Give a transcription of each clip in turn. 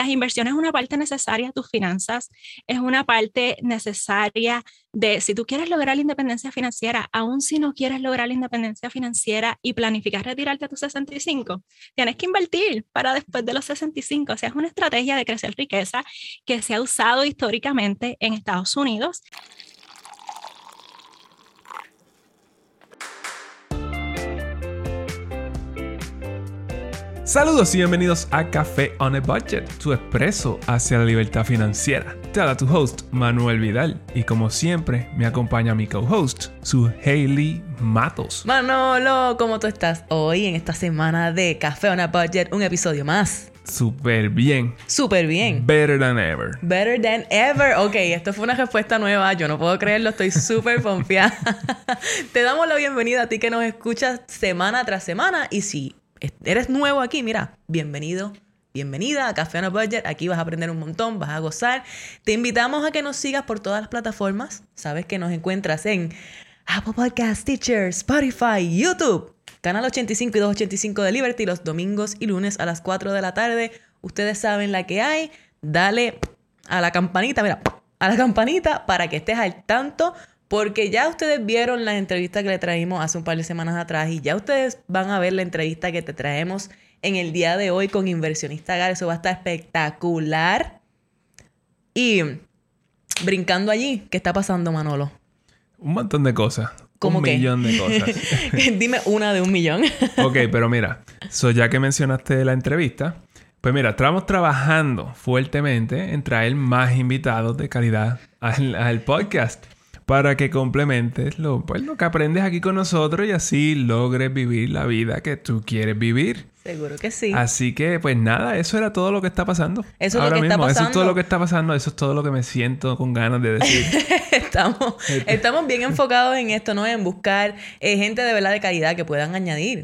Las inversiones es una parte necesaria de tus finanzas, es una parte necesaria de si tú quieres lograr la independencia financiera, aun si no quieres lograr la independencia financiera y planificas retirarte a tus 65, tienes que invertir para después de los 65. O sea, es una estrategia de crecer riqueza que se ha usado históricamente en Estados Unidos. Saludos y bienvenidos a Café on a Budget, tu expreso hacia la libertad financiera. Te habla tu host, Manuel Vidal, y como siempre, me acompaña mi co-host, su Hailey Matos. Manolo, ¿cómo tú estás hoy en esta semana de Café on a Budget? Un episodio más. Súper bien. Súper bien. Better than ever. Better than ever. Ok, esto fue una respuesta nueva. Yo no puedo creerlo. Estoy súper confiada. Te damos la bienvenida a ti que nos escuchas semana tras semana. Y si eres nuevo aquí, mira, bienvenido, bienvenida a Café on a Budget. Aquí vas a aprender un montón, vas a gozar. Te invitamos a que nos sigas por todas las plataformas. Sabes que nos encuentras en Apple Podcasts, Stitcher, Spotify, YouTube. Canal 85 y 285 de Liberty los domingos y lunes a las 4 de la tarde. Ustedes saben la que hay. Dale a la campanita, mira, a la campanita para que estés al tanto. Porque ya ustedes vieron la entrevista que le traímos hace un par de semanas atrás y ya ustedes van a ver la entrevista que te traemos en el día de hoy con Inversionista Gal. Eso va a estar espectacular. Y brincando allí, ¿qué está pasando, Manolo? Un montón de cosas. ¿Cómo un qué? millón de cosas. Dime una de un millón. Ok, pero mira, ya que mencionaste la entrevista, pues mira, estamos trabajando fuertemente en traer más invitados de calidad al podcast para que complementes lo que aprendes aquí con nosotros y así logres vivir la vida que tú quieres vivir. Seguro que sí. Así que, pues nada, eso era todo lo que está pasando. Eso es lo que está pasando. Eso es todo lo que está pasando. Eso es todo lo que me siento con ganas de decir. Estamos bien enfocados en esto, ¿no? En buscar gente de verdad de calidad que puedan añadir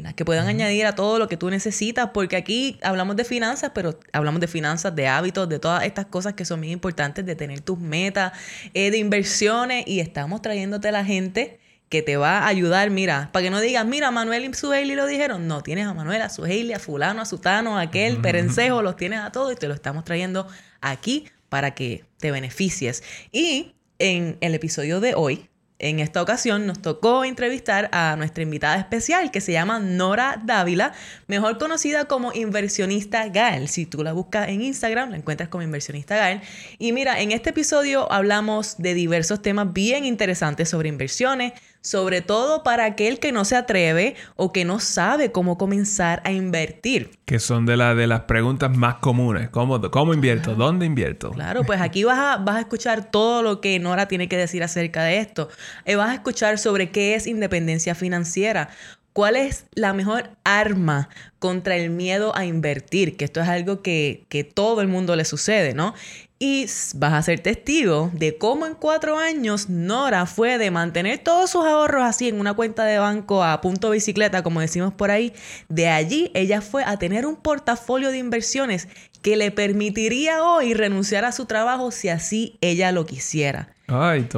a todo lo que tú necesitas, porque aquí hablamos de finanzas, pero hablamos de finanzas, de hábitos, de todas estas cosas que son bien importantes, de tener tus metas, de inversiones, y estamos trayéndote la gente que te va a ayudar, mira, para que no digas, mira, Manuel y su Hailey lo dijeron. No, tienes a Manuel, a su Hailey, a fulano, a sutano, a aquel, perencejo, los tienes a todos y te lo estamos trayendo aquí para que te beneficies. Y en el episodio de hoy, en esta ocasión, nos tocó entrevistar a nuestra invitada especial que se llama Nora Dávila, mejor conocida como Inversionista Gal. Si tú la buscas en Instagram, la encuentras como Inversionista Gal. Y mira, en este episodio hablamos de diversos temas bien interesantes sobre inversiones, sobre todo para aquel que no se atreve o que no sabe cómo comenzar a invertir. Que son de las preguntas más comunes. ¿Cómo invierto? ¿Dónde invierto? Claro, pues aquí vas a escuchar todo lo que Nora tiene que decir acerca de esto. Vas a escuchar sobre qué es independencia financiera. ¿Cuál es la mejor arma contra el miedo a invertir? Que esto es algo que todo el mundo le sucede, ¿no? Y vas a ser testigo de cómo en 4 años Nora fue de mantener todos sus ahorros así en una cuenta de banco a punto bicicleta, como decimos por ahí. De allí ella fue a tener un portafolio de inversiones que le permitiría hoy renunciar a su trabajo si así ella lo quisiera. Ay,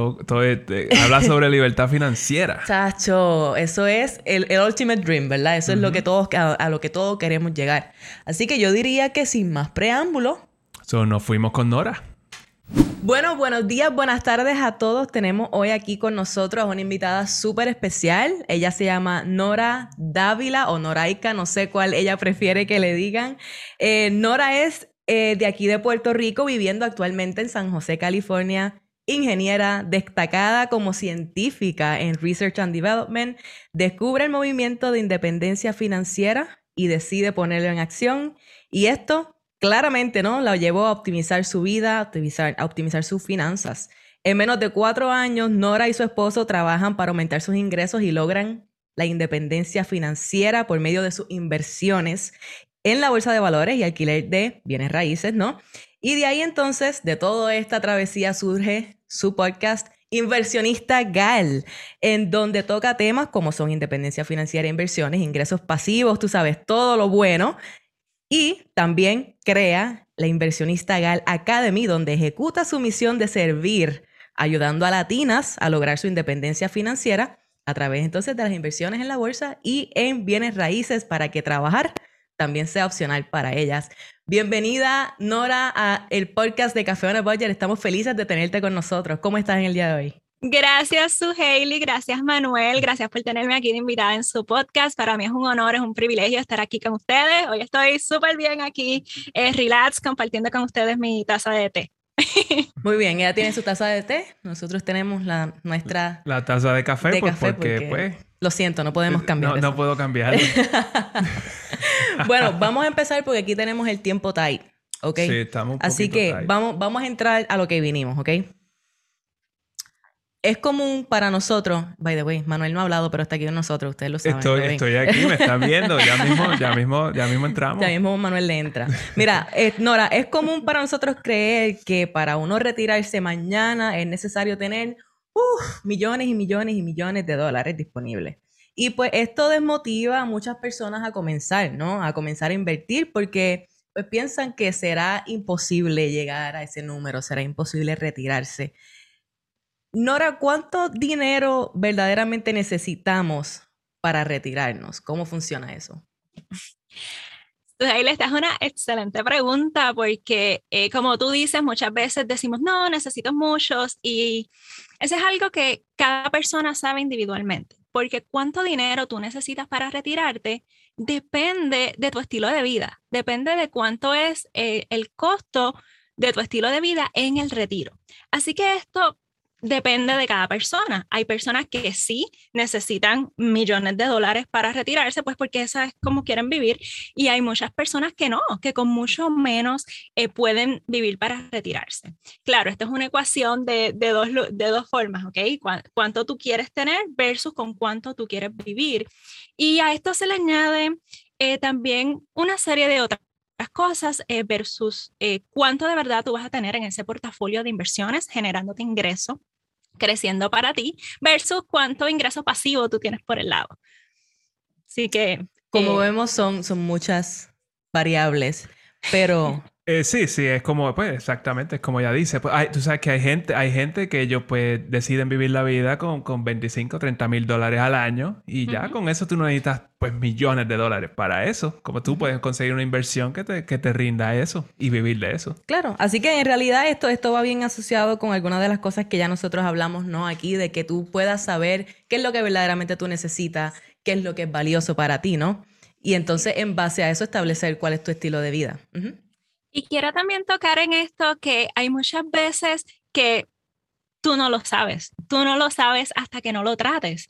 habla sobre libertad financiera. Chacho, eso es el ultimate dream, ¿verdad? Eso es lo que a lo que todos queremos llegar. Así que yo diría que sin más preámbulo, Nos fuimos con Nora. Bueno, buenos días, buenas tardes a todos. Tenemos hoy aquí con nosotros a una invitada súper especial. Ella se llama Nora Dávila o Noraika, no sé cuál ella prefiere que le digan. Nora es de aquí de Puerto Rico, viviendo actualmente en San José, California. Ingeniera destacada como científica en Research and Development, descubre el movimiento de independencia financiera y decide ponerlo en acción. Y esto claramente, ¿no?, la llevó a optimizar su vida, a optimizar sus finanzas. En menos de 4 años, Nora y su esposo trabajan para aumentar sus ingresos y logran la independencia financiera por medio de sus inversiones en la bolsa de valores y alquiler de bienes raíces, ¿no? Y de ahí entonces, de toda esta travesía surge su podcast Inversionista Gal, en donde toca temas como son independencia financiera, inversiones, ingresos pasivos, tú sabes, todo lo bueno. Y también crea la Inversionista Gal Academy, donde ejecuta su misión de servir, ayudando a latinas a lograr su independencia financiera a través entonces de las inversiones en la bolsa y en bienes raíces para que trabajar también sea opcional para ellas. Bienvenida, Nora, a el podcast de Café on a Budget. Estamos felices de tenerte con nosotros. ¿Cómo estás en el día de hoy? Gracias, Suheili, gracias, Manuel, gracias por tenerme aquí de invitada en su podcast. Para mí es un honor, es un privilegio estar aquí con ustedes. Hoy estoy súper bien aquí, relax, compartiendo con ustedes mi taza de té. Muy bien, ella tiene su taza de té, nosotros tenemos nuestra... La taza de café, de pues, café porque pues... Lo siento, no podemos cambiar eso. No puedo cambiarlo. Bueno, vamos a empezar porque aquí tenemos el tiempo tight, ¿ok? Sí, estamos un poquito Así que tight. vamos a entrar a lo que vinimos, ¿ok? Es común para nosotros, by the way, Manuel no ha hablado, pero está aquí con nosotros, ustedes lo saben. Estoy aquí, me están viendo, ya mismo entramos. Ya mismo Manuel le entra. Mira, Nora, es común para nosotros creer que para uno retirarse mañana es necesario tener millones y millones y millones de dólares disponibles. Y pues esto desmotiva a muchas personas a comenzar, ¿no? A comenzar a invertir porque pues piensan que será imposible llegar a ese número, será imposible retirarse. Nora, ¿cuánto dinero verdaderamente necesitamos para retirarnos? ¿Cómo funciona eso? Ahí esta es una excelente pregunta porque, como tú dices, muchas veces decimos, no, necesito muchos, y eso es algo que cada persona sabe individualmente, porque cuánto dinero tú necesitas para retirarte depende de tu estilo de vida, depende de cuánto es el costo de tu estilo de vida en el retiro. Así que esto depende de cada persona. Hay personas que sí necesitan millones de dólares para retirarse, pues porque esa es como quieren vivir, y hay muchas personas que no, que con mucho menos pueden vivir para retirarse. Claro, esto es una ecuación de dos formas, ¿ok? Cuánto tú quieres tener versus con cuánto tú quieres vivir. Y a esto se le añade también una serie de otras cosas versus cuánto de verdad tú vas a tener en ese portafolio de inversiones generándote ingreso, creciendo para ti, versus cuánto ingreso pasivo tú tienes por el lado. Así que... Como vemos, son muchas variables, pero... Sí, es como, pues, exactamente, es como ella dice. Pues, tú sabes que hay gente que ellos, pues, deciden vivir la vida con 25, 30 mil dólares al año y ya con eso tú no necesitas, pues, millones de dólares para eso. Como tú puedes conseguir una inversión que te rinda eso y vivir de eso. Claro, así que en realidad esto va bien asociado con algunas de las cosas que ya nosotros hablamos, ¿no? Aquí, de que tú puedas saber qué es lo que verdaderamente tú necesitas, qué es lo que es valioso para ti, ¿no? Y entonces, en base a eso, establecer cuál es tu estilo de vida. Y quiero también tocar en esto que hay muchas veces que tú no lo sabes hasta que no lo trates.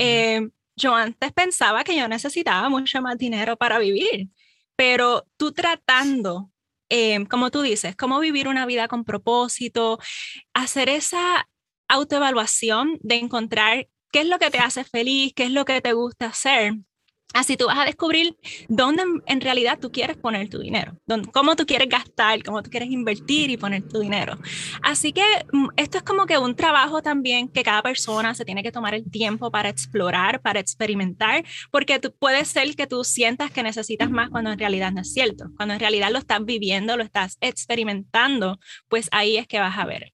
Yo antes pensaba que yo necesitaba mucho más dinero para vivir, pero tú tratando, como tú dices, cómo vivir una vida con propósito, hacer esa autoevaluación de encontrar qué es lo que te hace feliz, qué es lo que te gusta hacer. Así tú vas a descubrir dónde en realidad tú quieres poner tu dinero, cómo tú quieres gastar, cómo tú quieres invertir y poner tu dinero. Así que esto es como que un trabajo también que cada persona se tiene que tomar el tiempo para explorar, para experimentar, porque puede ser que tú sientas que necesitas más cuando en realidad no es cierto. Cuando en realidad lo estás viviendo, lo estás experimentando, pues ahí es que vas a ver.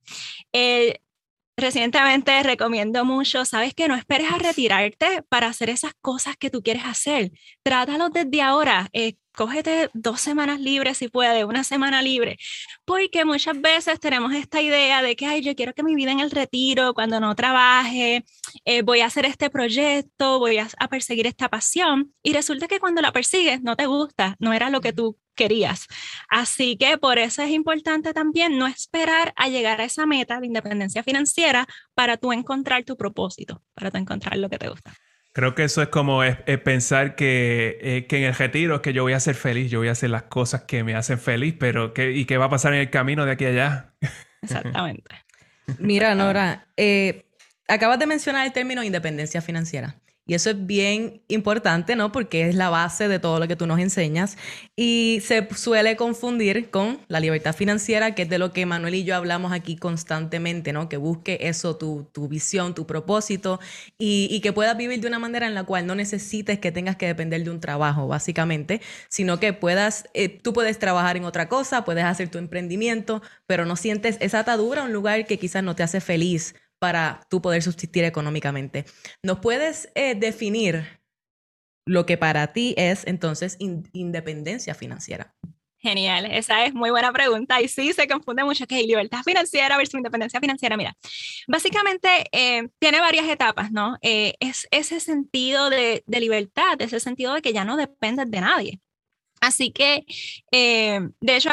Recientemente recomiendo mucho, sabes que no esperes a retirarte para hacer esas cosas que tú quieres hacer. Trátalo desde ahora. Cógete 2 semanas libres si puedes, 1 semana libre, porque muchas veces tenemos esta idea de que, ay, yo quiero que mi vida en el retiro, cuando no trabaje, voy a hacer este proyecto, voy a perseguir esta pasión, y resulta que cuando la persigues no te gusta, no era lo que tú querías. Así que por eso es importante también no esperar a llegar a esa meta de independencia financiera para tú encontrar tu propósito, para tú encontrar lo que te gusta. Creo que eso es como pensar que en el retiro es que yo voy a ser feliz, yo voy a hacer las cosas que me hacen feliz, pero ¿y qué va a pasar en el camino de aquí a allá? Exactamente. Mira, Nora, acabas de mencionar el término independencia financiera. Y eso es bien importante, ¿no? Porque es la base de todo lo que tú nos enseñas. Y se suele confundir con la libertad financiera, que es de lo que Manuel y yo hablamos aquí constantemente, ¿no? Que busque eso, tu visión, tu propósito, y que puedas vivir de una manera en la cual no necesites que tengas que depender de un trabajo, básicamente, sino que tú puedes trabajar en otra cosa, puedes hacer tu emprendimiento, pero no sientes esa atadura a un lugar que quizás no te hace feliz para tú poder subsistir económicamente. ¿Nos puedes definir lo que para ti es entonces independencia financiera? Genial, esa es muy buena pregunta y sí, se confunde mucho que hay libertad financiera versus independencia financiera. Mira, básicamente tiene varias etapas, ¿no? Es ese sentido de libertad, ese sentido de que ya no dependes de nadie. Así que, de hecho,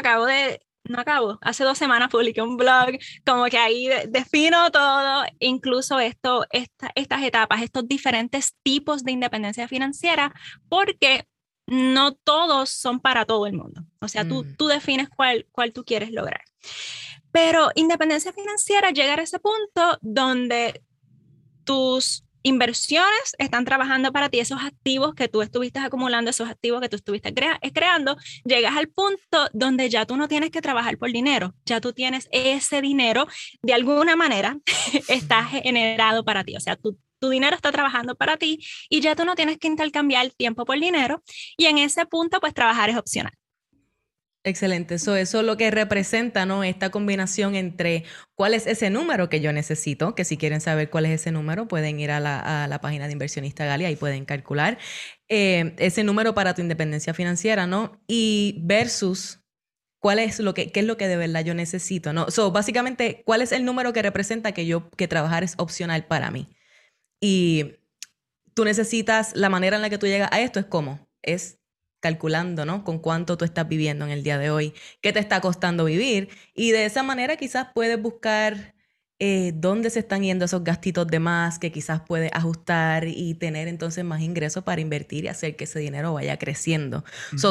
hace 2 semanas publiqué un blog, como que ahí defino todo, incluso estas etapas, estos diferentes tipos de independencia financiera, porque no todos son para todo el mundo. O sea, tú defines cuál tú quieres lograr. Pero independencia financiera llega a ese punto donde tus inversiones están trabajando para ti, esos activos que tú estuviste acumulando, esos activos que tú estuviste creando, llegas al punto donde ya tú no tienes que trabajar por dinero, ya tú tienes ese dinero, de alguna manera está generado para ti, o sea, tu dinero está trabajando para ti y ya tú no tienes que intercambiar tiempo por dinero y en ese punto pues trabajar es opcional. Excelente. Eso es lo que representa, ¿no? Esta combinación entre cuál es ese número que yo necesito, que si quieren saber cuál es ese número, pueden ir a la página de Inversionista Gali, ahí pueden calcular ese número para tu independencia financiera, ¿no? Y versus qué es lo que de verdad yo necesito, ¿no? Básicamente, ¿cuál es el número que representa que trabajar es opcional para mí? Y tú necesitas, la manera en la que tú llegas a esto es cómo, es calculando, ¿no? Con cuánto tú estás viviendo en el día de hoy, qué te está costando vivir. Y de esa manera quizás puedes buscar dónde se están yendo esos gastitos de más que quizás puedes ajustar y tener entonces más ingresos para invertir y hacer que ese dinero vaya creciendo.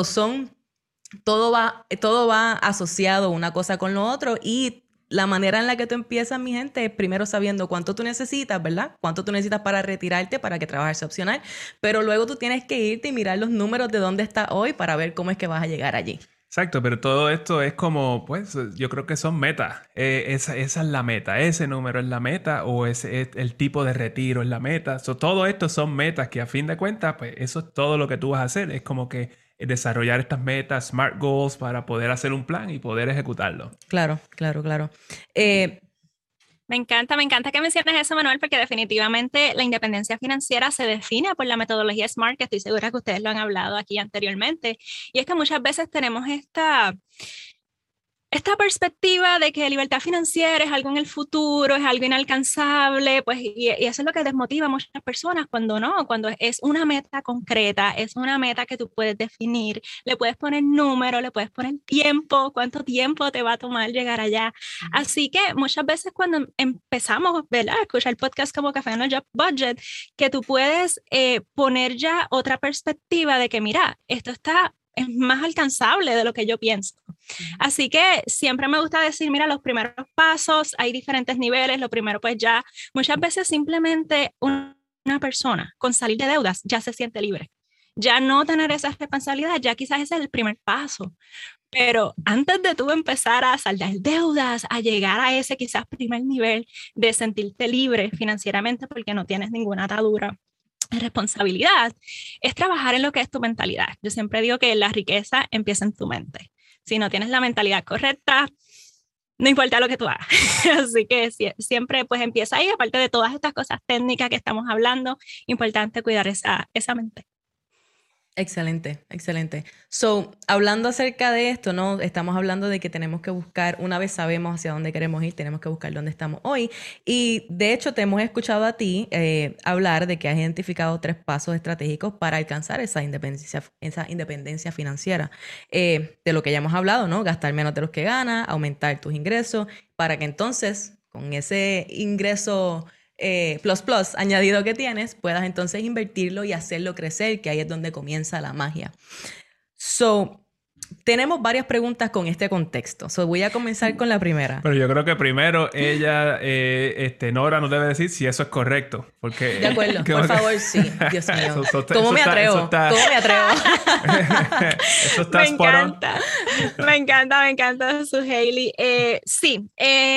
Todo va asociado una cosa con lo otro y la manera en la que tú empiezas, mi gente, es primero sabiendo cuánto tú necesitas, ¿verdad? Cuánto tú necesitas para retirarte, para que trabajes sea opcional, pero luego tú tienes que irte y mirar los números de dónde estás hoy para ver cómo es que vas a llegar allí. Exacto, pero todo esto es como, pues, yo creo que son metas. Esa es la meta. Ese número es la meta o ese es el tipo de retiro es la meta. Todo esto son metas que a fin de cuentas, pues, eso es todo lo que tú vas a hacer. Es como que desarrollar estas metas, SMART goals, para poder hacer un plan y poder ejecutarlo. Claro. Me encanta que menciones eso, Manuel, porque definitivamente la independencia financiera se define por la metodología SMART, que estoy segura que ustedes lo han hablado aquí anteriormente. Y es que muchas veces tenemos esta perspectiva de que libertad financiera es algo en el futuro, es algo inalcanzable, pues, y eso es lo que desmotiva a muchas personas cuando es una meta concreta, es una meta que tú puedes definir, le puedes poner número, le puedes poner tiempo, cuánto tiempo te va a tomar llegar allá. Así que muchas veces cuando empezamos, ¿verdad?, a escuchar podcast como Café on a Job Budget, que tú puedes poner ya otra perspectiva de que, mira, es más alcanzable de lo que yo pienso. Así que siempre me gusta decir, mira, los primeros pasos, hay diferentes niveles. Lo primero, pues ya, muchas veces simplemente una persona con salir de deudas ya se siente libre. Ya no tener esa responsabilidad, ya quizás ese es el primer paso. Pero antes de tú empezar a saldar deudas, a llegar a ese quizás primer nivel de sentirte libre financieramente porque no tienes ninguna atadura, responsabilidad, es trabajar en lo que es tu mentalidad. Yo siempre digo que la riqueza empieza en tu mente. Si no tienes la mentalidad correcta, no importa lo que tú hagas. Así que siempre pues empieza ahí, aparte de todas estas cosas técnicas que estamos hablando, importante cuidar esa mente. Excelente. Hablando acerca de esto, ¿no? Estamos hablando de que tenemos que buscar, una vez sabemos hacia dónde queremos ir, tenemos que buscar dónde estamos hoy. Y de hecho, te hemos escuchado a ti hablar de que has identificado 3 pasos estratégicos para alcanzar esa independencia financiera. De lo que ya hemos hablado, ¿no? Gastar menos de los que ganas, aumentar tus ingresos, para que entonces, con ese ingreso plus añadido que tienes, puedas entonces invertirlo y hacerlo crecer, que ahí es donde comienza la magia. Tenemos varias preguntas con este contexto. Voy a comenzar con la primera. Pero yo creo que primero ella, Nora, nos debe decir si eso es correcto. Porque, de acuerdo, por favor, sí. Dios mío. ¿Cómo me atrevo? Eso está me encanta. Me encanta, Suheili. Sí.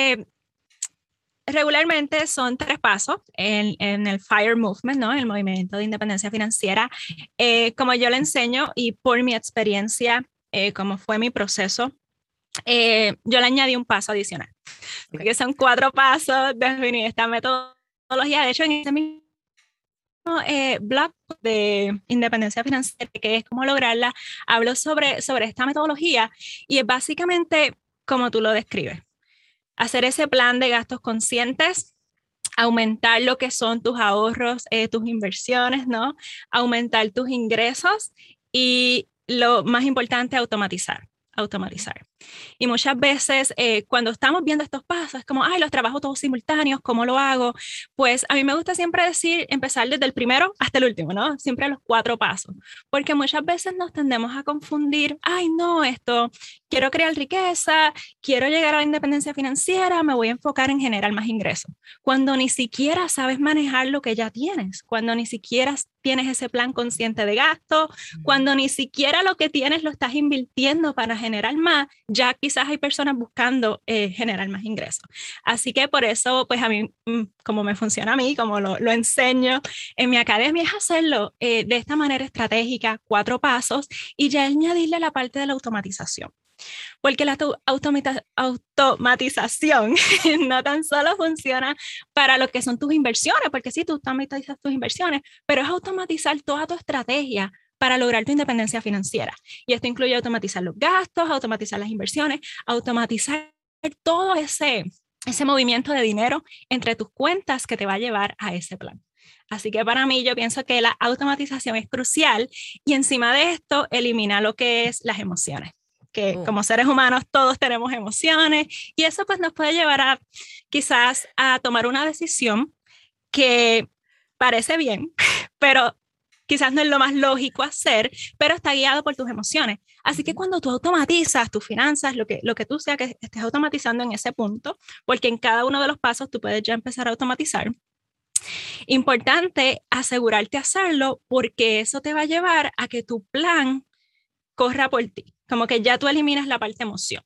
Regularmente son 3 pasos en el FIRE Movement, ¿no? El movimiento de independencia financiera. Como yo le enseño y por mi experiencia, como fue mi proceso, yo le añadí un paso adicional. Okay. Que son 4 pasos de definir esta metodología. De hecho, en ese mismo blog de independencia financiera, que es cómo lograrla, hablo sobre esta metodología y es básicamente como tú lo describes. Hacer ese plan de gastos conscientes, aumentar lo que son tus ahorros, tus inversiones, ¿no? Aumentar tus ingresos y lo más importante, automatizar. Y muchas veces cuando estamos viendo estos pasos, es como, ay, los trabajo todos simultáneos, ¿cómo lo hago? Pues a mí me gusta siempre empezar desde el primero hasta el último, ¿no? Siempre los 4 pasos, porque muchas veces nos tendemos a confundir, ay, no, quiero crear riqueza, quiero llegar a la independencia financiera, me voy a enfocar en generar más ingresos, cuando ni siquiera sabes manejar lo que ya tienes, cuando ni siquiera tienes ese plan consciente de gasto, cuando ni siquiera lo que tienes lo estás invirtiendo para generar más, ya quizás hay personas buscando generar más ingresos. Así que por eso, pues a mí, como me funciona a mí, como lo enseño en mi academia, es hacerlo de esta manera estratégica, 4 pasos, y ya añadirle la parte de la automatización. Porque la automatización no tan solo funciona para lo que son tus inversiones, porque sí, tú automatizas tus inversiones, pero es automatizar toda tu estrategia para lograr tu independencia financiera. Y esto incluye automatizar los gastos, automatizar las inversiones, automatizar todo ese movimiento de dinero entre tus cuentas que te va a llevar a ese plan. Así que para mí yo pienso que la automatización es crucial y encima de esto elimina lo que es las emociones. Que como seres humanos todos tenemos emociones y eso pues nos puede llevar quizás a tomar una decisión que parece bien, pero quizás no es lo más lógico hacer, pero está guiado por tus emociones. Así que cuando tú automatizas tus finanzas, lo que tú sea que estés automatizando en ese punto, porque en cada uno de los pasos tú puedes ya empezar a automatizar, importante asegurarte de hacerlo porque eso te va a llevar a que tu plan corra por ti. Como que ya tú eliminas la parte emoción.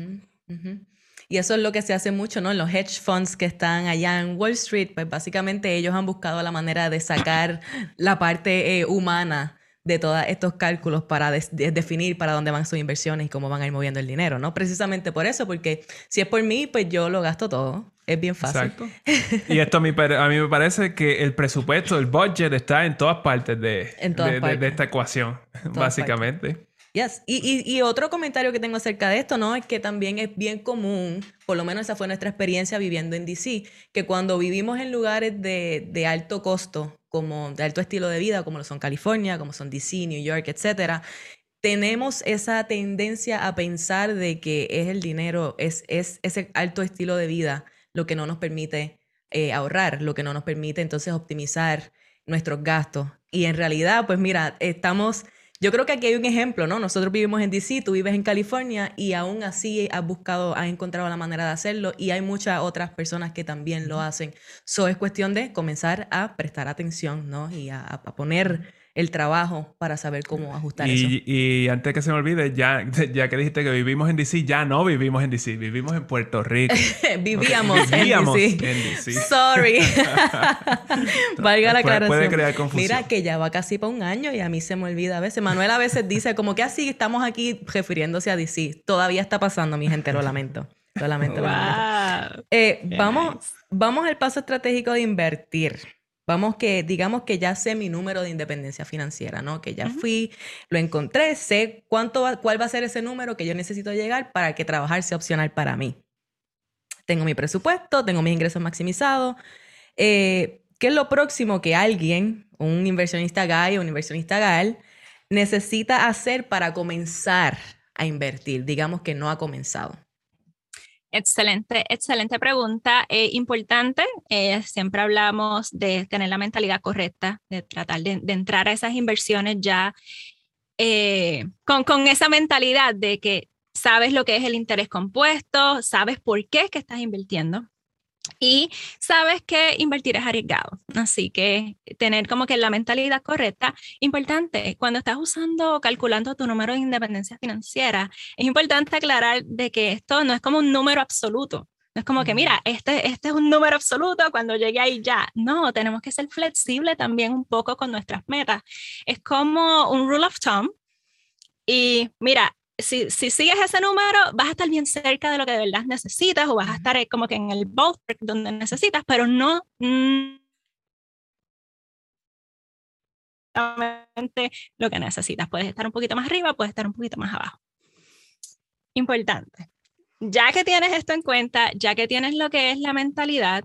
Y eso es lo que se hace mucho, ¿no? En los hedge funds que están allá en Wall Street, pues básicamente ellos han buscado la manera de sacar la parte humana de todos estos cálculos para definir para dónde van sus inversiones y cómo van a ir moviendo el dinero, ¿no? Precisamente por eso, porque si es por mí, pues yo lo gasto todo. Es bien fácil. Exacto. Y esto a mí me parece que el presupuesto, el budget está en todas partes de esta ecuación, básicamente. Yes. Y otro comentario que tengo acerca de esto, ¿no? Es que también es bien común, por lo menos esa fue nuestra experiencia viviendo en DC, que cuando vivimos en lugares de alto costo, como de alto estilo de vida, como lo son California, como son DC, New York, etcétera, tenemos esa tendencia a pensar de que es el dinero, es ese alto estilo de vida lo que no nos permite ahorrar, lo que no nos permite entonces optimizar nuestros gastos. Y en realidad, pues mira, yo creo que aquí hay un ejemplo, ¿no? Nosotros vivimos en DC, tú vives en California y aún así has encontrado la manera de hacerlo y hay muchas otras personas que también lo hacen. Es cuestión de comenzar a prestar atención, ¿no? Y a poner el trabajo para saber cómo ajustar eso. Y antes que se me olvide, ya que dijiste que vivimos en DC, ya no vivimos en DC, vivimos en Puerto Rico. Vivíamos en DC. Sorry. Valga la aclaración. Puede crear confusión. Mira que ya va casi para un año y a mí se me olvida a veces. Manuel a veces dice como que así estamos aquí refiriéndose a DC. Todavía está pasando, mi gente, lo lamento. Lo lamento. Vamos al paso estratégico de invertir. Digamos que ya sé mi número de independencia financiera, ¿no? Que ya fui, lo encontré, sé cuál va a ser ese número que yo necesito llegar para que trabajar sea opcional para mí. Tengo mi presupuesto, tengo mis ingresos maximizados. ¿Qué es lo próximo que alguien, un inversionista guy o un inversionista gal, necesita hacer para comenzar a invertir? Digamos que no ha comenzado. Excelente pregunta. Importante, siempre hablamos de tener la mentalidad correcta, de tratar de entrar a esas inversiones ya con esa mentalidad de que sabes lo que es el interés compuesto, sabes por qué es que estás invirtiendo y sabes que invertir es arriesgado. Así que tener como que la mentalidad correcta, importante, cuando estás calculando tu número de independencia financiera, es importante aclarar de que esto no es como un número absoluto. No es como que, mira, este es un número absoluto, cuando llegue ahí ya. No, tenemos que ser flexibles también un poco con nuestras metas. Es como un rule of thumb. Y mira, si sigues ese número, vas a estar bien cerca de lo que de verdad necesitas o vas a estar como que en el ballpark donde necesitas, pero no exactamente lo que necesitas. Puedes estar un poquito más arriba, puedes estar un poquito más abajo. Importante. Ya que tienes esto en cuenta, ya que tienes lo que es la mentalidad,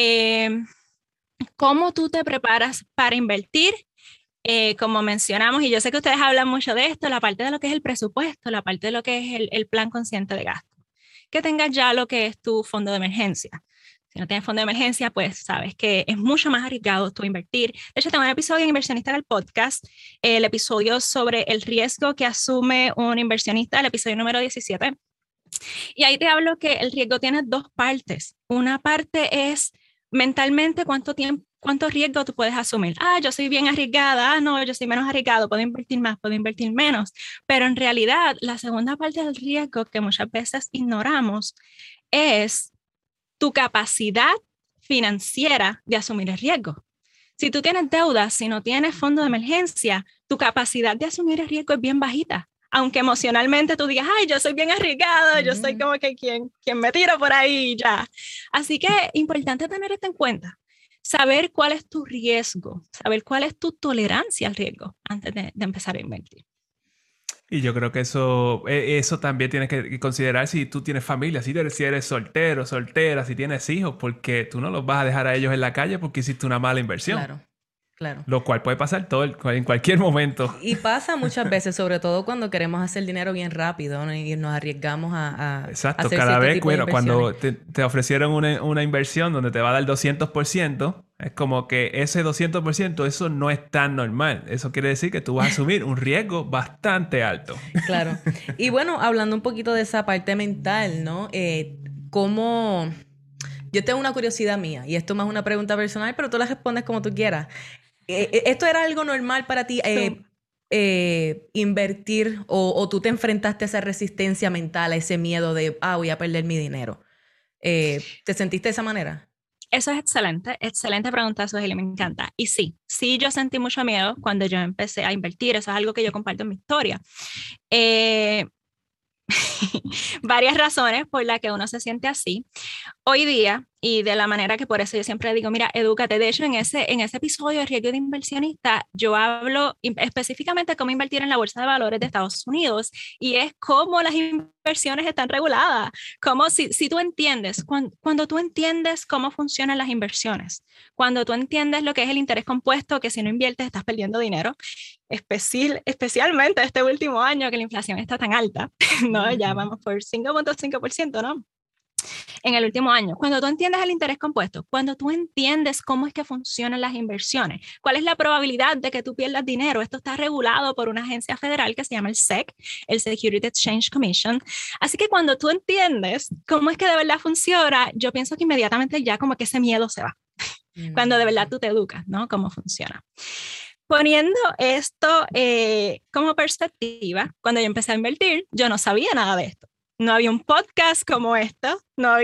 ¿cómo tú te preparas para invertir? Como mencionamos, y yo sé que ustedes hablan mucho de esto, la parte de lo que es el presupuesto, la parte de lo que es el plan consciente de gasto. Que tengas ya lo que es tu fondo de emergencia. Si no tienes fondo de emergencia, pues sabes que es mucho más arriesgado tú invertir. De hecho, tengo un episodio en Inversionista en el podcast, el episodio sobre el riesgo que asume un inversionista, el episodio número 17. Y ahí te hablo que el riesgo tiene dos partes. Una parte es mentalmente cuánto riesgo tú puedes asumir. Yo soy bien arriesgada. No, yo soy menos arriesgado. Puedo invertir más, puedo invertir menos. Pero en realidad, la segunda parte del riesgo que muchas veces ignoramos es tu capacidad financiera de asumir el riesgo. Si tú tienes deudas, si no tienes fondo de emergencia, tu capacidad de asumir el riesgo es bien bajita. Aunque emocionalmente tú digas, yo soy bien arriesgado, yo soy como que quien me tira por ahí ya. Así que importante tener esto en cuenta. Saber cuál es tu riesgo, saber cuál es tu tolerancia al riesgo antes de empezar a invertir. Y yo creo que eso también tienes que considerar si tú tienes familia, si eres soltero, soltera, si tienes hijos, porque tú no los vas a dejar a ellos en la calle porque hiciste una mala inversión. Claro. Lo cual puede pasar en cualquier momento. Y pasa muchas veces, sobre todo cuando queremos hacer dinero bien rápido, ¿no? Y nos arriesgamos a Exacto, hacer cada vez, bueno, cuando te ofrecieron una inversión donde te va a dar 200%, es como que ese 200%, eso no es tan normal. Eso quiere decir que tú vas a asumir un riesgo bastante alto. Claro. Y bueno, hablando un poquito de esa parte mental, ¿no? ¿Cómo...? Yo tengo una curiosidad mía, y esto más una pregunta personal, pero tú la respondes como tú quieras. ¿Esto era algo normal para ti invertir o tú te enfrentaste a esa resistencia mental, a ese miedo de, voy a perder mi dinero? ¿Te sentiste de esa manera? Eso es excelente pregunta, Suheli, me encanta. Y sí, yo sentí mucho miedo cuando yo empecé a invertir, eso es algo que yo comparto en mi historia. Varias razones por las que uno se siente así. Hoy día, y de la manera que por eso yo siempre digo, mira, edúcate. De hecho, en ese episodio de Riesgo de Inversionista, yo hablo específicamente cómo invertir en la Bolsa de Valores de Estados Unidos y es cómo las inversiones están reguladas. Como si tú entiendes, cuando tú entiendes cómo funcionan las inversiones, cuando tú entiendes lo que es el interés compuesto, que si no inviertes estás perdiendo dinero, especialmente este último año que la inflación está tan alta, ¿no? Ya vamos por 5.5%, ¿no? En el último año, cuando tú entiendes el interés compuesto, cuando tú entiendes cómo es que funcionan las inversiones, cuál es la probabilidad de que tú pierdas dinero, esto está regulado por una agencia federal que se llama el SEC, el Securities Exchange Commission. Así que cuando tú entiendes cómo es que de verdad funciona, yo pienso que inmediatamente ya como que ese miedo se va. Cuando de verdad tú te educas, ¿no? Cómo funciona. Poniendo esto como perspectiva, cuando yo empecé a invertir, yo no sabía nada de esto. No había un podcast como esto, no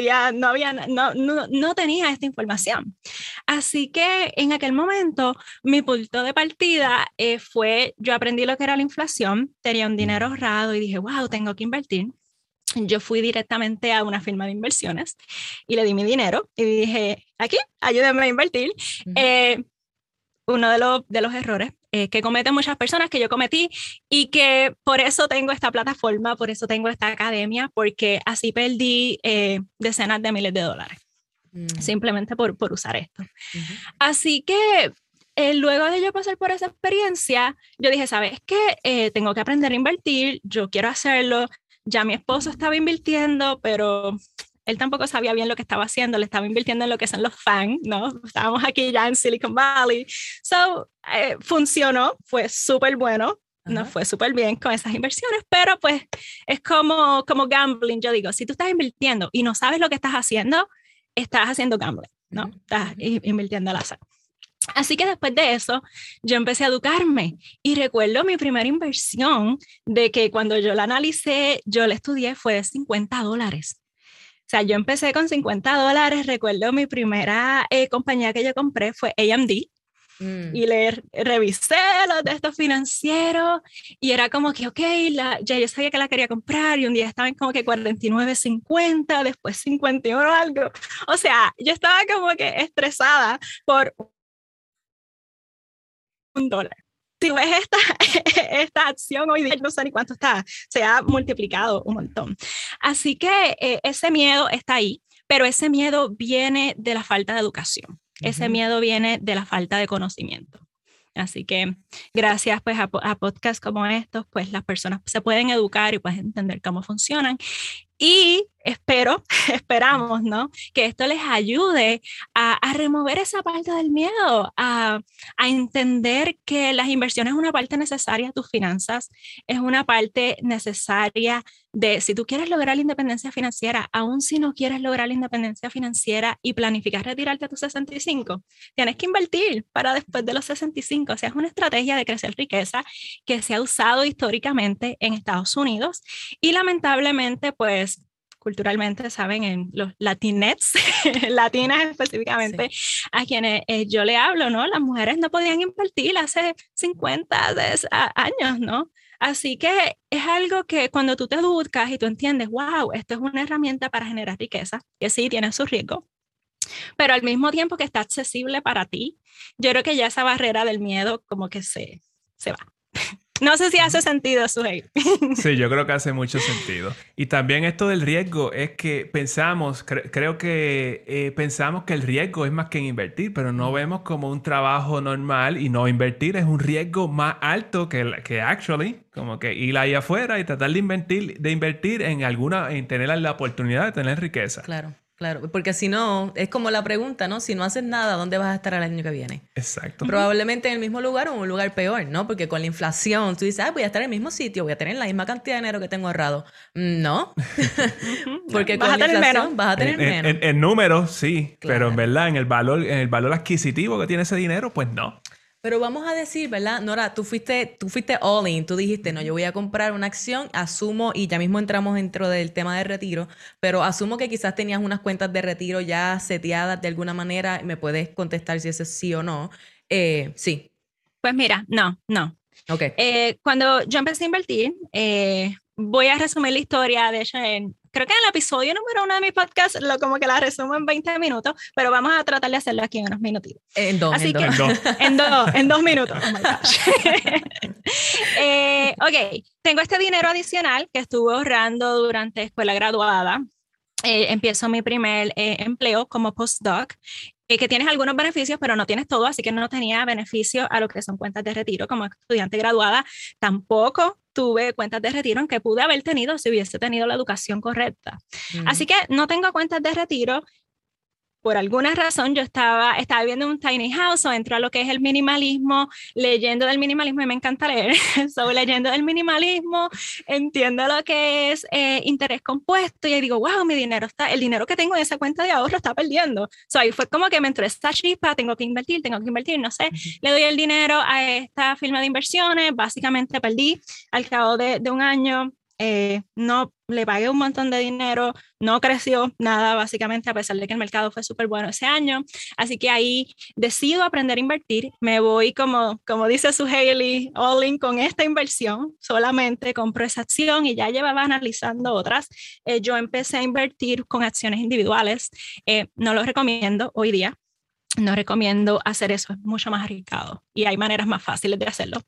tenía esta información. Así que en aquel momento, mi punto de partida fue, yo aprendí lo que era la inflación, tenía un dinero ahorrado y dije, wow, tengo que invertir. Yo fui directamente a una firma de inversiones y le di mi dinero y dije, aquí, ayúdenme a invertir. Uno de los errores que cometen muchas personas, que yo cometí, y que por eso tengo esta plataforma, por eso tengo esta academia, porque así perdí decenas de miles de dólares, simplemente por usar esto. Así que luego de yo pasar por esa experiencia, yo dije, ¿sabes qué? Tengo que aprender a invertir, yo quiero hacerlo. Ya mi esposo estaba invirtiendo, pero él tampoco sabía bien lo que estaba haciendo, le estaba invirtiendo en lo que son los FANG, ¿no? Estábamos aquí ya en Silicon Valley. Funcionó, fue súper bueno, nos fue súper bien con esas inversiones, pero pues es como gambling, yo digo, si tú estás invirtiendo y no sabes lo que estás haciendo gambling, ¿no? Estás invirtiendo al azar. Así que después de eso, yo empecé a educarme y recuerdo mi primera inversión de que cuando yo la analicé, yo la estudié, fue de $50. O sea, yo empecé con $50. Recuerdo mi primera compañía que yo compré fue AMD. Y le revisé los de estos financieros y era como que, ok, ya yo sabía que la quería comprar y un día estaba en como que 49.50, después 51 algo. O sea, yo estaba como que estresada por $1. Si ves esta acción hoy día, no sé ni cuánto está, se ha multiplicado un montón. Así que ese miedo está ahí, pero ese miedo viene de la falta de educación. Ese miedo viene de la falta de conocimiento. Así que gracias pues a podcasts como estos, pues las personas se pueden educar y pueden entender cómo funcionan. Y esperamos, ¿no? Que esto les ayude a remover esa parte del miedo, a entender que las inversiones es una parte necesaria de tus finanzas, es una parte necesaria de, si tú quieres lograr la independencia financiera, aun si no quieres lograr la independencia financiera y planificas retirarte a tus 65, tienes que invertir para después de los 65. O sea, es una estrategia de crecer riqueza que se ha usado históricamente en Estados Unidos y lamentablemente, pues, culturalmente, saben, en los latinets, latinas específicamente, sí, a quienes yo le hablo, ¿no? Las mujeres no podían invertir hace 50 años, ¿no? Así que es algo que cuando tú te educas y tú entiendes, wow, esto es una herramienta para generar riqueza, que sí, tiene su riesgo, pero al mismo tiempo que está accesible para ti, yo creo que ya esa barrera del miedo como que se va. No sé si hace sentido, Suheil. Sí, yo creo que hace mucho sentido. Y también esto del riesgo es que pensamos, creo que pensamos que el riesgo es más que en invertir, pero no vemos como un trabajo normal y no invertir es un riesgo más alto que actually, como que ir ahí afuera y tratar de invertir en tener la oportunidad de tener riqueza. Claro. Claro, porque si no, es como la pregunta, ¿no? Si no haces nada, ¿dónde vas a estar el año que viene? Exacto. Probablemente en el mismo lugar o en un lugar peor, ¿no? Porque con la inflación tú dices, voy a estar en el mismo sitio, voy a tener la misma cantidad de dinero que tengo ahorrado. No. Porque vas con la inflación vas a tener menos. En números, sí. Claro. Pero en verdad, en el valor adquisitivo que tiene ese dinero, pues no. Pero vamos a decir, ¿verdad? Nora, tú fuiste all in. Tú dijiste, no, yo voy a comprar una acción, asumo, y ya mismo entramos dentro del tema de retiro, pero asumo que quizás tenías unas cuentas de retiro ya seteadas de alguna manera. ¿Me puedes contestar si eso es sí o no? Sí. Pues mira, no. Ok. Cuando yo empecé a invertir, voy a resumir la historia, de hecho, creo que en el episodio número 1 de mi podcast, como que la resumo en 20 minutos, pero vamos a tratar de hacerlo aquí en unos minutitos. En dos minutos. Oh my gosh. Ok, tengo este dinero adicional que estuve ahorrando durante escuela graduada. Empiezo mi primer empleo como postdoc, que tienes algunos beneficios, pero no tienes todo, así que no tenía beneficios a lo que son cuentas de retiro. Como estudiante graduada, tampoco tuve cuentas de retiro, aunque pude haber tenido si hubiese tenido la educación correcta. Así que no tengo cuentas de retiro. Por alguna razón yo estaba viviendo en un tiny house, o entro a lo que es el minimalismo, leyendo del minimalismo, y me encanta leer, leyendo del minimalismo, entiendo lo que es interés compuesto, y digo, wow, el dinero que tengo en esa cuenta de ahorro está perdiendo. Ahí fue como que me entró esta chispa, tengo que invertir, no sé, le doy el dinero a esta firma de inversiones, básicamente perdí al cabo de un año. No le pagué un montón de dinero, no creció nada básicamente, a pesar de que el mercado fue súper bueno ese año. Así que ahí decido aprender a invertir, me voy como dice Suheili, all in con esta inversión, solamente compro esa acción y ya llevaba analizando otras. Yo empecé a invertir con acciones individuales, no lo recomiendo hoy día. No recomiendo hacer eso, es mucho más arriesgado y hay maneras más fáciles de hacerlo.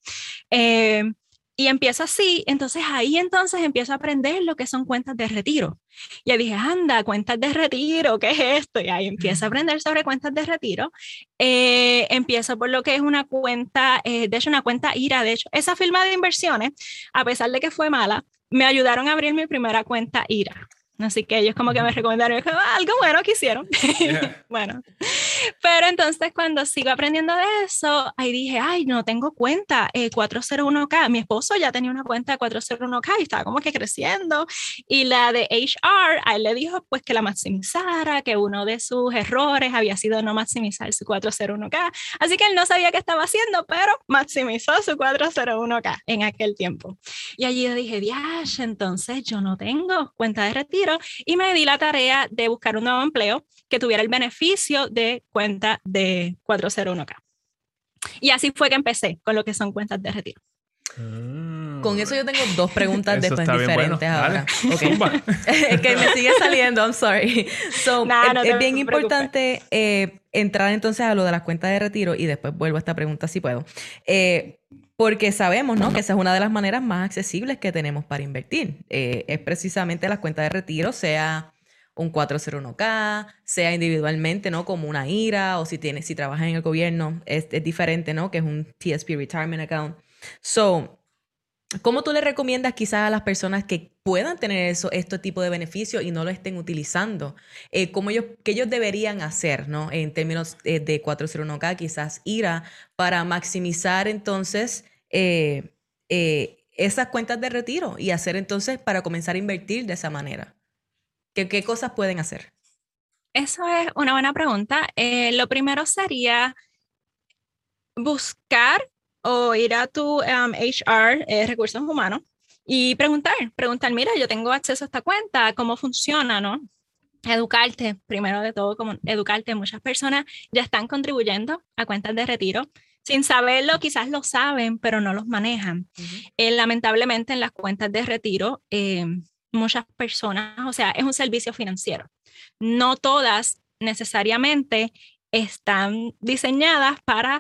Y empiezo así, entonces ahí empiezo a aprender lo que son cuentas de retiro. Y dije, anda, cuentas de retiro, ¿qué es esto? Y ahí empiezo a aprender sobre cuentas de retiro. Empiezo por lo que es una cuenta, de hecho una cuenta IRA. De hecho, esa firma de inversiones, a pesar de que fue mala, me ayudaron a abrir mi primera cuenta IRA. Así que ellos como que me recomendaron algo bueno que hicieron. Yeah. Bueno, pero entonces cuando sigo aprendiendo de eso, ahí dije, no tengo cuenta 401k. Mi esposo ya tenía una cuenta de 401k y estaba como que creciendo. Y la de HR, a él le dijo pues que la maximizara, que uno de sus errores había sido no maximizar su 401k. Así que él no sabía qué estaba haciendo, pero maximizó su 401k en aquel tiempo. Y allí yo dije, entonces yo no tengo cuenta de retiro. Y me di la tarea de buscar un nuevo empleo que tuviera el beneficio de cuenta de 401k. Y así fue que empecé con lo que son cuentas de retiro. Con eso yo tengo dos preguntas después diferentes ahora. Okay. Es que me sigue saliendo, I'm sorry. Es bien importante entrar entonces a lo de las cuentas de retiro y después vuelvo a esta pregunta si puedo. Porque sabemos, ¿no? Que esa es una de las maneras más accesibles que tenemos para invertir. Es precisamente las cuentas de retiro, sea un 401k, sea individualmente, ¿no? Como una IRA, o si trabajas en el gobierno, es diferente, ¿no? Que es un TSP Retirement Account. So, ¿cómo tú le recomiendas quizás a las personas que puedan tener este tipo de beneficios y no lo estén utilizando? ¿Qué ellos deberían hacer, ¿no? En términos de 401k, quizás IRA, para maximizar entonces esas cuentas de retiro y hacer entonces para comenzar a invertir de esa manera. ¿Qué cosas pueden hacer? Eso es una buena pregunta. Lo primero sería buscar o ir a tu HR, recursos humanos, y preguntar, mira, yo tengo acceso a esta cuenta, ¿cómo funciona, no? Educarte, primero de todo, como educarte. Muchas personas ya están contribuyendo a cuentas de retiro. Sin saberlo, quizás lo saben, pero no los manejan. Lamentablemente, en las cuentas de retiro, muchas personas, o sea, es un servicio financiero. No todas necesariamente están diseñadas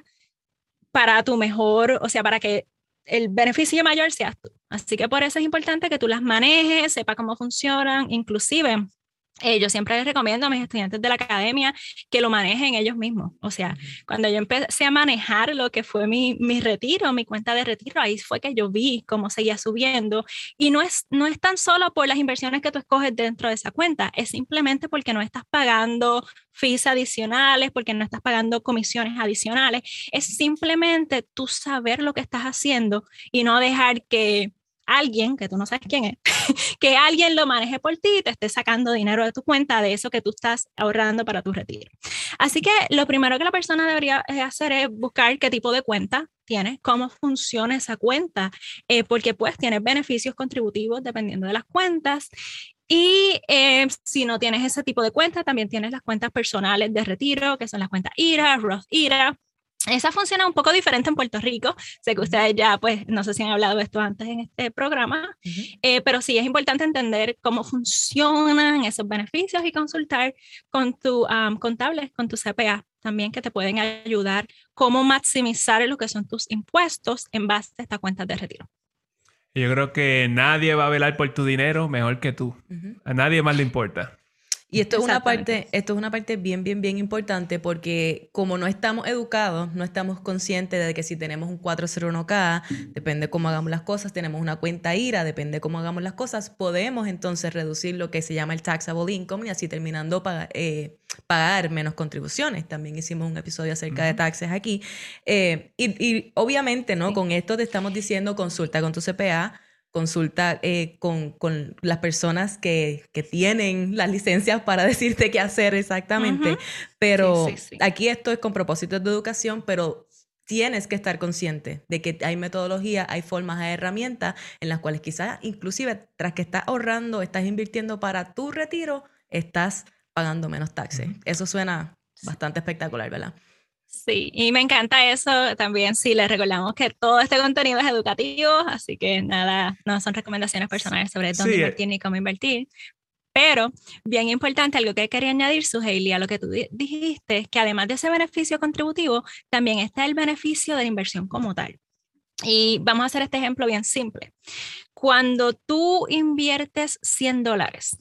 para tu mejor, o sea, para que el beneficio mayor seas tú. Así que por eso es importante que tú las manejes, sepas cómo funcionan, inclusive. Yo siempre les recomiendo a mis estudiantes de la academia que lo manejen ellos mismos. O sea, cuando yo empecé a manejar lo que fue mi retiro, mi cuenta de retiro, ahí fue que yo vi cómo seguía subiendo. Y no es tan solo por las inversiones que tú escoges dentro de esa cuenta, es simplemente porque no estás pagando fees adicionales, porque no estás pagando comisiones adicionales. Es simplemente tú saber lo que estás haciendo y no dejar que alguien, que tú no sabes quién es, que alguien lo maneje por ti y te esté sacando dinero de tu cuenta de eso que tú estás ahorrando para tu retiro. Así que lo primero que la persona debería hacer es buscar qué tipo de cuenta tienes, cómo funciona esa cuenta, porque pues tienes beneficios contributivos dependiendo de las cuentas. Y si no tienes ese tipo de cuenta, también tienes las cuentas personales de retiro, que son las cuentas IRA, Roth IRA. Esa funciona un poco diferente en Puerto Rico. Sé que ustedes ya, pues, no sé si han hablado de esto antes en este programa, pero sí es importante entender cómo funcionan esos beneficios y consultar con tu contable, con tu CPA también, que te pueden ayudar cómo maximizar lo que son tus impuestos en base a estas cuentas de retiro. Yo creo que nadie va a velar por tu dinero mejor que tú. A nadie más le importa. Y esto es una parte bien, bien, bien importante porque como no estamos educados, no estamos conscientes de que si tenemos un 401k, depende cómo hagamos las cosas, tenemos una cuenta IRA, depende cómo hagamos las cosas, podemos entonces reducir lo que se llama el taxable income y así terminando pagar menos contribuciones. También hicimos un episodio acerca de taxes aquí. Y obviamente, ¿no? Sí. Con esto te estamos diciendo consulta con tu CPA, consulta con las personas que tienen las licencias para decirte qué hacer exactamente. Pero sí. Aquí esto es con propósitos de educación, pero tienes que estar consciente de que hay metodología, hay formas, hay herramientas en las cuales quizás inclusive tras que estás ahorrando, estás invirtiendo para tu retiro, estás pagando menos taxes. Eso suena bastante espectacular, ¿verdad? Sí, y me encanta eso también. Sí, les recordamos que todo este contenido es educativo, así que nada, no son recomendaciones personales sobre dónde invertir ni cómo invertir. Pero, bien importante, algo que quería añadir, Suheili, a lo que tú dijiste, que además de ese beneficio contributivo, también está el beneficio de la inversión como tal. Y vamos a hacer este ejemplo bien simple. Cuando tú inviertes $100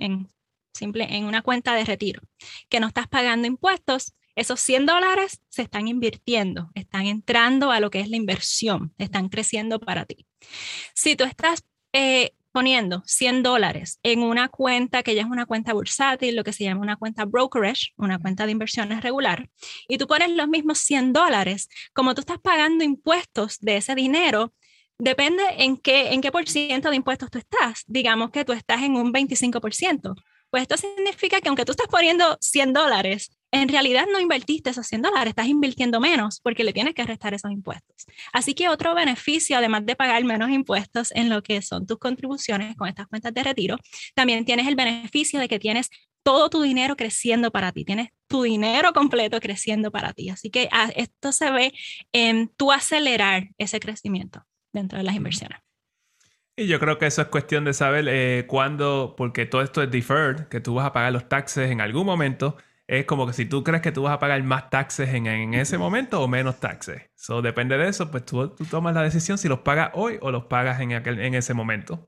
en una cuenta de retiro, que no estás pagando impuestos, esos $100 se están invirtiendo, están entrando a lo que es la inversión, están creciendo para ti. Si tú estás poniendo $100 en una cuenta que ya es una cuenta bursátil, lo que se llama una cuenta brokerage, una cuenta de inversiones regular, y tú pones los mismos $100, como tú estás pagando impuestos de ese dinero, depende en qué por ciento de impuestos tú estás. Digamos que tú estás en un 25%. Pues esto significa que aunque tú estás poniendo $100, en realidad no invertiste esos $100, estás invirtiendo menos porque le tienes que restar esos impuestos. Así que otro beneficio, además de pagar menos impuestos en lo que son tus contribuciones con estas cuentas de retiro, también tienes el beneficio de que tienes todo tu dinero creciendo para ti, tienes tu dinero completo creciendo para ti. Así que esto se ve en tu acelerar ese crecimiento dentro de las inversiones. Y yo creo que eso es cuestión de saber cuándo, porque todo esto es deferred, que tú vas a pagar los taxes en algún momento. es como que si tú crees que tú vas a pagar más taxes en ese momento o menos taxes. So, depende de eso, pues tú tomas la decisión si los pagas hoy o los pagas en ese momento.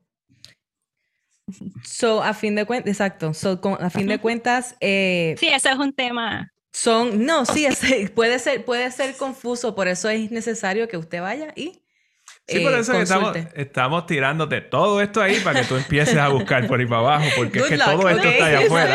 So, a fin de cuentas, exacto. So, a fin de cuentas... sí, eso es un tema. Puede ser confuso, por eso es necesario que usted vaya y sí, por eso estamos tirándote todo esto ahí para que tú empieces a buscar por ahí para abajo, porque es que todo esto está allá afuera.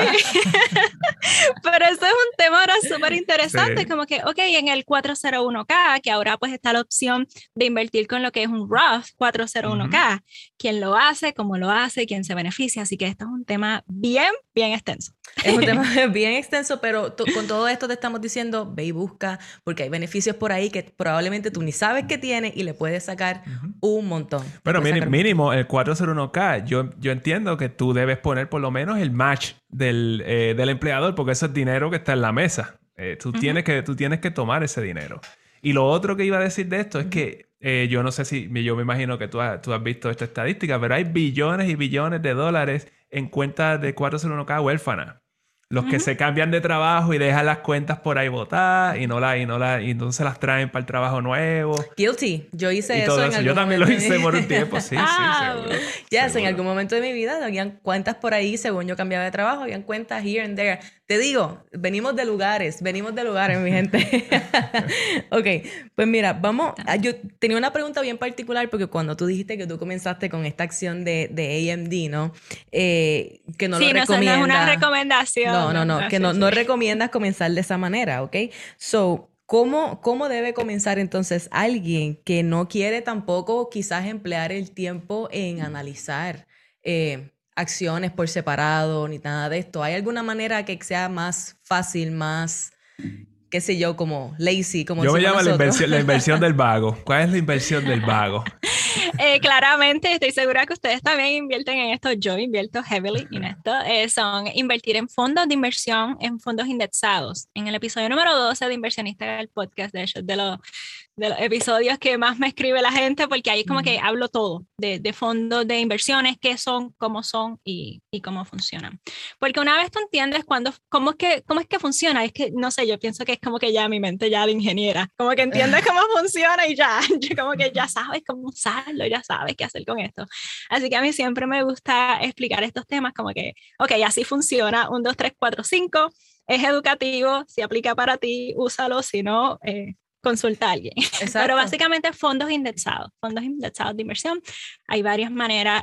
Pero eso es un tema ahora súper interesante, sí. Como que, en el 401k, que ahora pues está la opción de invertir con lo que es un Roth 401k, quién lo hace, cómo lo hace, quién se beneficia, así que esto es un tema bien, bien extenso. Es un tema bien extenso, pero con todo esto te estamos diciendo, ve y busca, porque hay beneficios por ahí que probablemente tú ni sabes que tiene y le puedes sacar un montón. Pero mínimo el 401k, yo entiendo que tú debes poner por lo menos el match del empleador, porque eso es dinero que está en la mesa. Tú tienes que tomar ese dinero. Y lo otro que iba a decir de esto es que yo no sé si, yo me imagino que tú has visto esta estadística, pero hay billones y billones de dólares en cuentas de 401k huérfanas. Los que se cambian de trabajo y dejan las cuentas por ahí botadas y entonces las traen para el trabajo nuevo. Guilty. Yo hice eso en algún Yo también lo hice por un tiempo, sí, seguro. Yes, en algún momento de mi vida habían cuentas por ahí, según yo cambiaba de trabajo, habían cuentas here and there. Te digo, venimos de lugares, mi gente. Ok, pues mira, yo tenía una pregunta bien particular porque cuando tú dijiste que tú comenzaste con esta acción de AMD, ¿no? Que no lo recomiendas. Sí, no es una recomendación. No, que no recomiendas comenzar de esa manera, ¿ok? So, ¿cómo debe comenzar entonces alguien que no quiere tampoco quizás emplear el tiempo en analizar acciones por separado ni nada de esto? ¿Hay alguna manera que sea más fácil, más, qué sé yo, como lazy, como yo me llamo la inversión del vago? ¿Cuál es la inversión del vago? Claramente, estoy segura que ustedes también invierten en esto. Yo invierto heavily en esto. Son invertir en fondos de inversión, en fondos indexados. En el episodio número 12 de Inversionista del Podcast, de hecho, de los episodios que más me escribe la gente, porque ahí como que hablo todo de fondos de inversiones, qué son, cómo son y cómo funcionan. Porque una vez tú entiendes cómo es que funciona, es que, no sé, yo pienso que es como que ya mi mente ya de ingeniera, como que entiendes cómo funciona y ya, yo como que ya sabes cómo usarlo, ya sabes qué hacer con esto. Así que a mí siempre me gusta explicar estos temas como que, así funciona, 1, 2, 3, 4, 5, es educativo, si aplica para ti, úsalo, si no... consulta a alguien. Exacto. Pero básicamente fondos indexados de inversión. Hay varias maneras,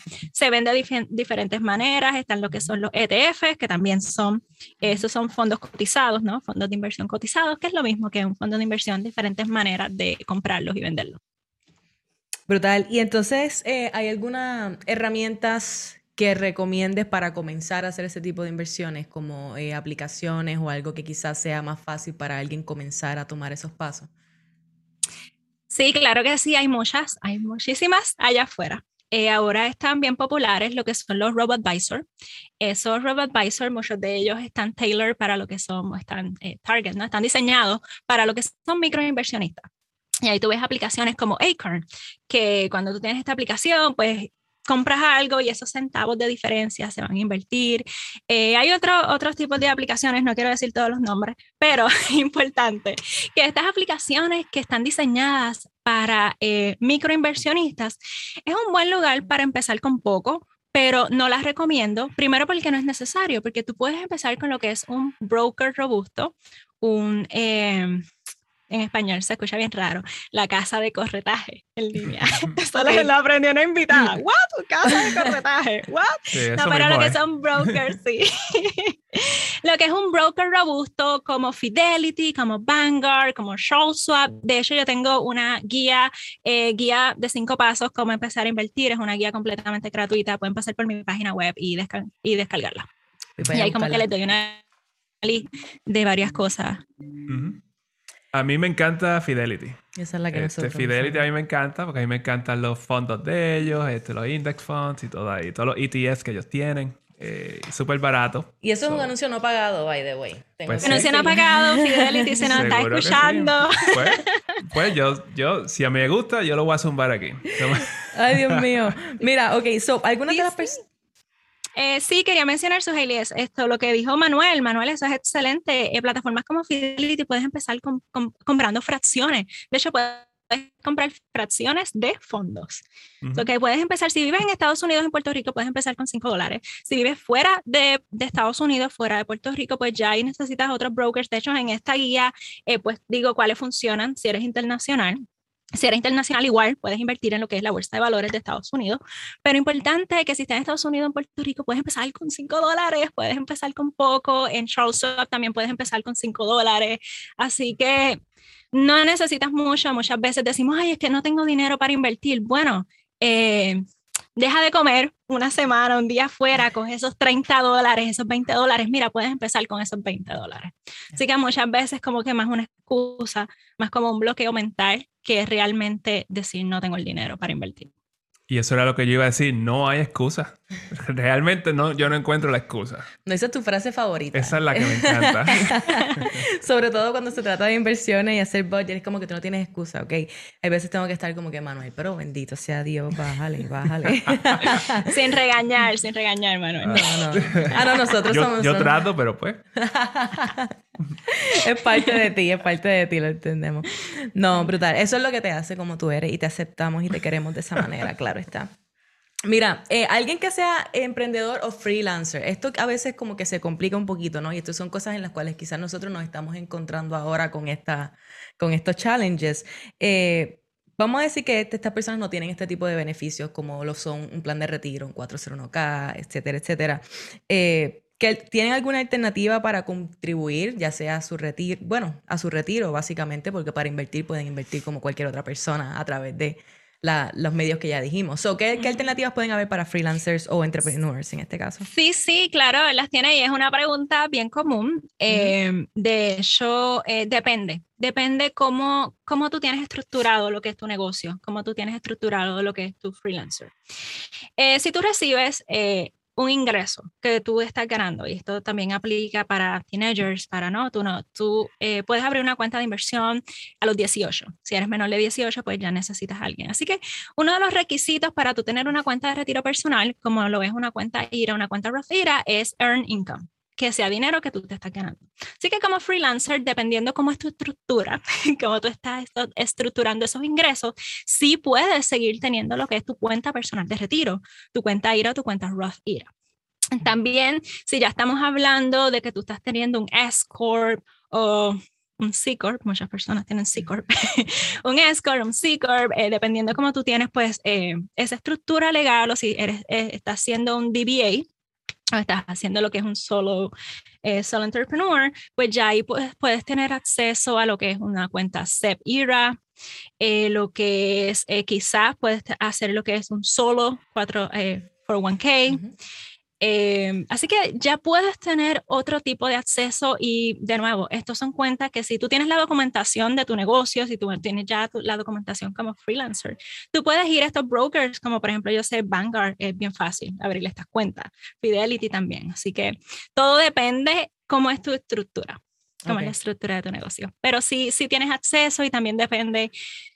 se ven de diferentes maneras. Están lo que son los ETFs, que también esos son fondos cotizados, ¿no? Fondos de inversión cotizados, que es lo mismo que un fondo de inversión, diferentes maneras de comprarlos y venderlos. Brutal. Y entonces, ¿hay algunas herramientas que recomiendes para comenzar a hacer ese tipo de inversiones, como aplicaciones o algo que quizás sea más fácil para alguien comenzar a tomar esos pasos? Sí, claro que sí, hay muchísimas allá afuera. Ahora están bien populares lo que son los robo-advisor. Esos robo-advisor, muchos de ellos están tailored para lo que están target, ¿no? Están diseñados para lo que son microinversionistas. Y ahí tú ves aplicaciones como Acorn, que cuando tú tienes esta aplicación, pues compras algo y esos centavos de diferencia se van a invertir. Hay otros tipos de aplicaciones, no quiero decir todos los nombres, pero es importante que estas aplicaciones que están diseñadas para microinversionistas es un buen lugar para empezar con poco, pero no las recomiendo. Primero porque no es necesario, porque tú puedes empezar con lo que es un broker robusto, en español se escucha bien raro, la casa de corretaje en línea. Eso lo aprendió una invitada. ¿What? ¿Casa de corretaje? ¿What? Sí, no, pero lo que son brokers, sí. Lo que es un broker robusto como Fidelity, como Vanguard, como Charles Schwab. De hecho, yo tengo una guía de 5 pasos cómo empezar a invertir. Es una guía completamente gratuita. Pueden pasar por mi página web y descargarla. Y ahí como que les doy una lista de varias cosas. A mí me encanta Fidelity. Esa es la que nosotros Fidelity usamos. a mí me encanta porque a mí me encantan los fondos de ellos, los index funds y todo ahí, todos los ETFs que ellos tienen. Súper barato. Y eso es un anuncio no pagado, by the way. Anuncio no pagado, Fidelity se nos está escuchando. Sí. Pues yo, si a mí me gusta, yo lo voy a zumbar aquí. Ay, Dios mío. Mira, ok, so, algunas de las personas... Sí, quería mencionar, Suheili, esto, lo que dijo Manuel. Manuel, eso es excelente. Plataformas como Fidelity puedes empezar comprando fracciones. De hecho, puedes comprar fracciones de fondos. Lo que puedes empezar, si vives en Estados Unidos, en Puerto Rico, puedes empezar con $5. Si vives fuera de Estados Unidos, fuera de Puerto Rico, pues ya ahí necesitas otros brokers. De hecho, en esta guía, pues digo cuáles funcionan si eres internacional. Si eres internacional, igual puedes invertir en lo que es la bolsa de valores de Estados Unidos, pero importante que si estás en Estados Unidos, en Puerto Rico, puedes empezar con $5, puedes empezar con poco, en Charles Schwab también puedes empezar con $5, así que no necesitas mucho. Muchas veces decimos, ay, es que no tengo dinero para invertir. Bueno, deja de comer una semana, un día fuera, coge esos $30, esos $20, mira, puedes empezar con esos $20. Así que muchas veces como que más una excusa, más como un bloqueo mental que realmente decir no tengo el dinero para invertir. Y eso era lo que yo iba a decir, no hay excusa. Realmente no, yo no encuentro la excusa. No, esa es tu frase favorita. Esa es la que me encanta. Sobre todo cuando se trata de inversiones y hacer budget, es como que tú no tienes excusa, ¿ok? Hay veces tengo que estar como que, Manuel, pero bendito sea Dios, bájale. sin regañar, Manuel. No. Ah, no, nosotros somos... Yo trato, pero pues... Es parte de ti, lo entendemos. No, brutal. Eso es lo que te hace como tú eres y te aceptamos y te queremos de esa manera, claro está. Mira, alguien que sea emprendedor o freelancer, esto a veces como que se complica un poquito, ¿no? Y esto son cosas en las cuales quizás nosotros nos estamos encontrando ahora con estos challenges. Vamos a decir que estas personas no tienen este tipo de beneficios como lo son un plan de retiro, un 401k, etcétera, etcétera. ¿Que tienen alguna alternativa para contribuir, ya sea a su retiro, básicamente, porque para invertir pueden invertir como cualquier otra persona a través de los medios que ya dijimos? ¿Qué alternativas pueden haber para freelancers o entrepreneurs en este caso? Sí, claro, las tiene y es una pregunta bien común. De hecho, depende cómo tú tienes estructurado lo que es tu negocio, cómo tú tienes estructurado lo que es tu freelancer. Si tú recibes un ingreso que tú estás ganando, y esto también aplica para teenagers, tú puedes abrir una cuenta de inversión a los 18. Si eres menor de 18, pues ya necesitas a alguien. Así que uno de los requisitos para tú tener una cuenta de retiro personal, como lo es una cuenta IRA, una cuenta Roth IRA, es Earn Income, que sea dinero que tú te estás ganando. Así que como freelancer, dependiendo cómo es tu estructura, cómo tú estás estructurando esos ingresos, sí puedes seguir teniendo lo que es tu cuenta personal de retiro, tu cuenta IRA o tu cuenta Roth IRA. También, si ya estamos hablando de que tú estás teniendo un S-Corp o un C-Corp, muchas personas tienen C-Corp, un S-Corp, un C-Corp, dependiendo cómo tú tienes pues esa estructura legal, o si estás haciendo un DBA, o estás haciendo lo que es un solo entrepreneur, pues ya ahí puedes tener acceso a lo que es una cuenta SEP IRA, lo que es quizás puedes hacer lo que es un solo 401k. Así que ya puedes tener otro tipo de acceso y de nuevo, estos son cuentas que si tú tienes la documentación de tu negocio, si tú tienes ya la documentación como freelancer, tú puedes ir a estos brokers como por ejemplo yo sé Vanguard, es bien fácil abrirle estas cuentas, Fidelity también, así que todo depende cómo es tu estructura, cómo es la estructura de tu negocio, pero sí tienes acceso y también depende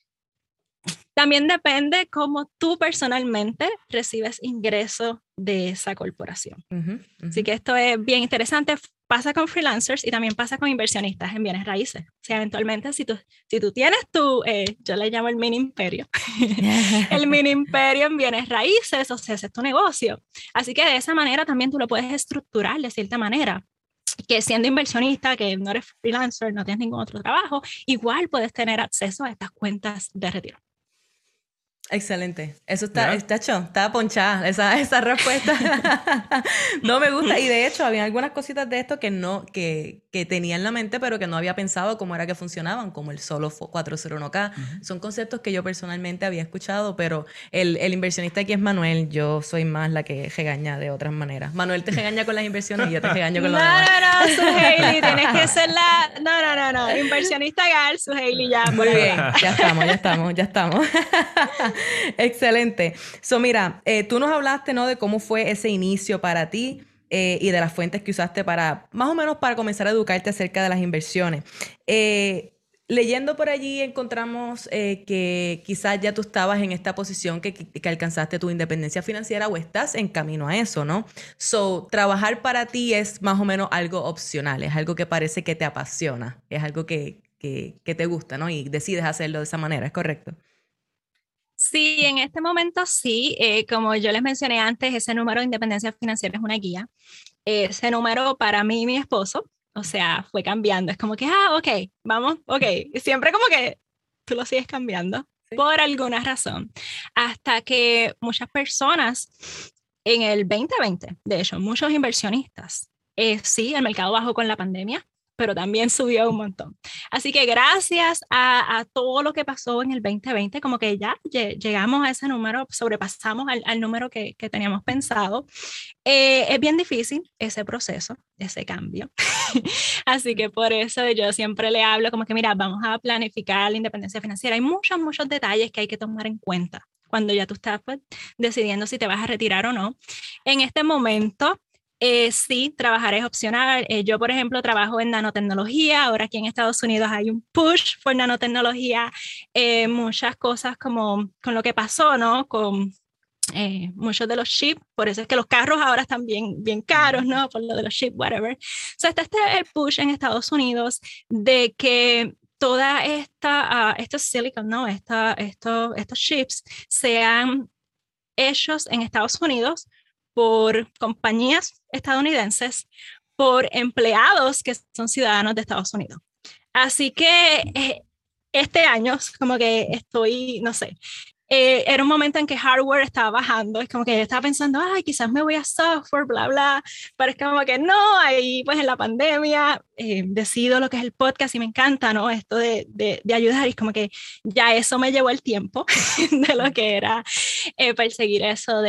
cómo tú personalmente recibes ingresos de esa corporación. Así que esto es bien interesante. Pasa con freelancers y también pasa con inversionistas en bienes raíces. O sea, eventualmente si tú tienes yo le llamo el mini imperio, el mini imperio en bienes raíces, o sea, ese es tu negocio. Así que de esa manera también tú lo puedes estructurar de cierta manera. Que siendo inversionista, que no eres freelancer, no tienes ningún otro trabajo, igual puedes tener acceso a estas cuentas de retiro. Excelente. Eso está ponchada, esa respuesta. No me gusta. Y de hecho, había algunas cositas de esto que tenía en la mente, pero que no había pensado cómo era que funcionaban, como el solo 401k. Son conceptos que yo personalmente había escuchado, pero el inversionista aquí es Manuel. Yo soy más la que regaña de otras maneras. Manuel te regaña con las inversiones y yo te regaño con lo demás. No, Suheili, tienes que ser No. Inversionista gal, Suheili, ya. Muy bien, ya estamos. Excelente. Mira, tú nos hablaste, ¿no? De cómo fue ese inicio para ti y de las fuentes que usaste más o menos para comenzar a educarte acerca de las inversiones. leyendo por allí encontramos que quizás ya tú estabas en esta posición que alcanzaste tu independencia financiera o estás en camino a eso, ¿no? So, trabajar para ti es más o menos algo opcional, es algo que parece que te apasiona, es algo que te gusta, ¿no? Y decides hacerlo de esa manera, ¿es correcto? Sí, en este momento sí. Como yo les mencioné antes, ese número de independencia financiera es una guía. Ese número para mí y mi esposo, o sea, fue cambiando. Es como que, ok, vamos, ok. Y siempre como que tú lo sigues cambiando Sí. por alguna razón. Hasta que muchas personas en el 2020, de hecho, muchos inversionistas, sí, el mercado bajó con la pandemia, pero también subió un montón. Así que gracias a todo lo que pasó en el 2020, como que ya llegamos a ese número, sobrepasamos al número que teníamos pensado. Es bien difícil ese proceso, ese cambio. Así que por eso yo siempre le hablo como que, mira, vamos a planificar la independencia financiera. Hay muchos detalles que hay que tomar en cuenta cuando ya tú estás pues, decidiendo si te vas a retirar o no. En este momento, sí, trabajar es opcional. Yo, por ejemplo, trabajo en nanotecnología. Ahora aquí en Estados Unidos hay un push por nanotecnología. Muchas cosas como con lo que pasó, ¿no? Con muchos de los chips, por eso es que los carros ahora están bien caros, ¿no? Por lo de los chips, whatever. So, está el push en Estados Unidos de que toda estos silicon, ¿no? Estos chips sean hechos en Estados Unidos por compañías estadounidenses, por empleados que son ciudadanos de Estados Unidos. Así que este año, como que estoy, no sé, era un momento en que hardware estaba bajando, es como que yo estaba pensando, ay, quizás me voy a software, bla, bla, pero es como que no, ahí pues en la pandemia decido lo que es el podcast y me encanta, ¿no? Esto de ayudar y es como que ya eso me llevó el tiempo de lo que era perseguir eso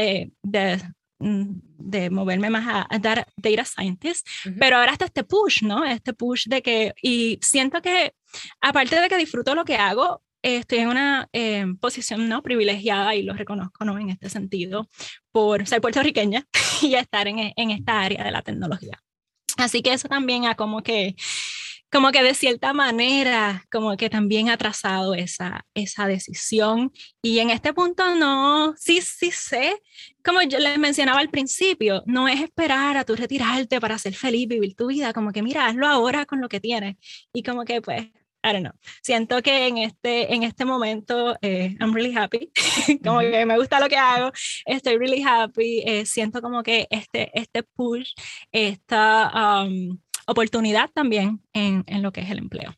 de moverme más a dar data scientist, pero ahora está este push, ¿no? Este push de que, y siento que aparte de que disfruto lo que hago, estoy en una posición no privilegiada y lo reconozco ¿no? en este sentido por ser puertorriqueña y estar en esta área de la tecnología. Así que eso también ha como que de cierta manera, como que también ha trazado esa decisión. Y en este punto no, sí sé, como yo les mencionaba al principio, no es esperar a tú retirarte para ser feliz, vivir tu vida, como que mira, hazlo ahora con lo que tienes. Y como que pues I don't know. Siento que en este momento I'm really happy. Como que me gusta lo que hago. Estoy really happy. Siento como que este push, esta oportunidad también en lo que es el empleo.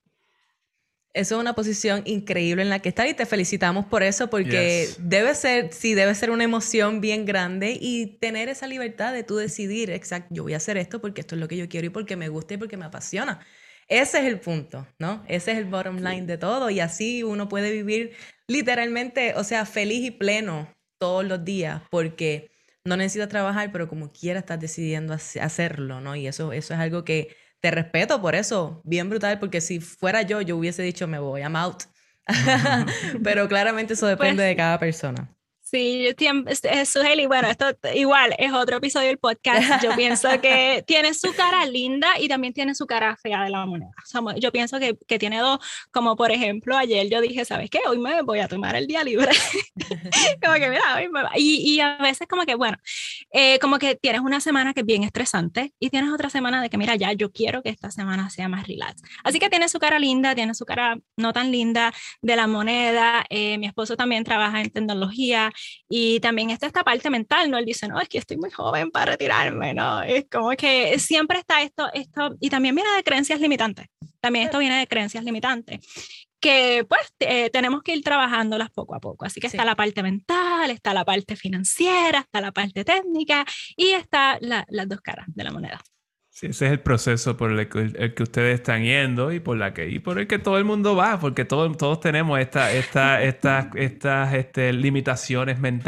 Eso es una posición increíble en la que estar y te felicitamos por eso porque debe ser una emoción bien grande y tener esa libertad de tú decidir, exacto, yo voy a hacer esto porque esto es lo que yo quiero y porque me gusta y porque me apasiona. Ese es el punto, ¿no? Ese es el bottom line de todo y así uno puede vivir literalmente, o sea, feliz y pleno todos los días porque no necesitas trabajar, pero como quiera estás decidiendo hacerlo, ¿no? Y eso es algo que te respeto por eso, bien brutal, porque si fuera yo hubiese dicho me voy, I'm out. Pero claramente eso depende de cada persona. Sí, Suheli, bueno, esto igual es otro episodio del podcast. Yo pienso que tiene su cara linda y también tiene su cara fea de la moneda. O sea, yo pienso que tiene dos, como por ejemplo, ayer yo dije, ¿sabes qué? Hoy me voy a tomar el día libre. Como que mira, hoy me va. Y a veces como que, bueno, como que tienes una semana que es bien estresante y tienes otra semana de que, mira, ya yo quiero que esta semana sea más relax. Así que tiene su cara linda, tiene su cara no tan linda de la moneda. Mi esposo también trabaja en tecnología. Y también está esta parte mental, ¿no? Él dice, no, es que estoy muy joven para retirarme, ¿no? Es como que siempre está esto, y también viene de creencias limitantes. También esto viene de creencias limitantes, que pues tenemos que ir trabajándolas poco a poco. Así que está la parte mental, está la parte financiera, está la parte técnica y está las dos caras de la moneda. Sí, ese es el proceso por el que ustedes están yendo y por el que todo el mundo va, porque todos tenemos estas limitaciones mentales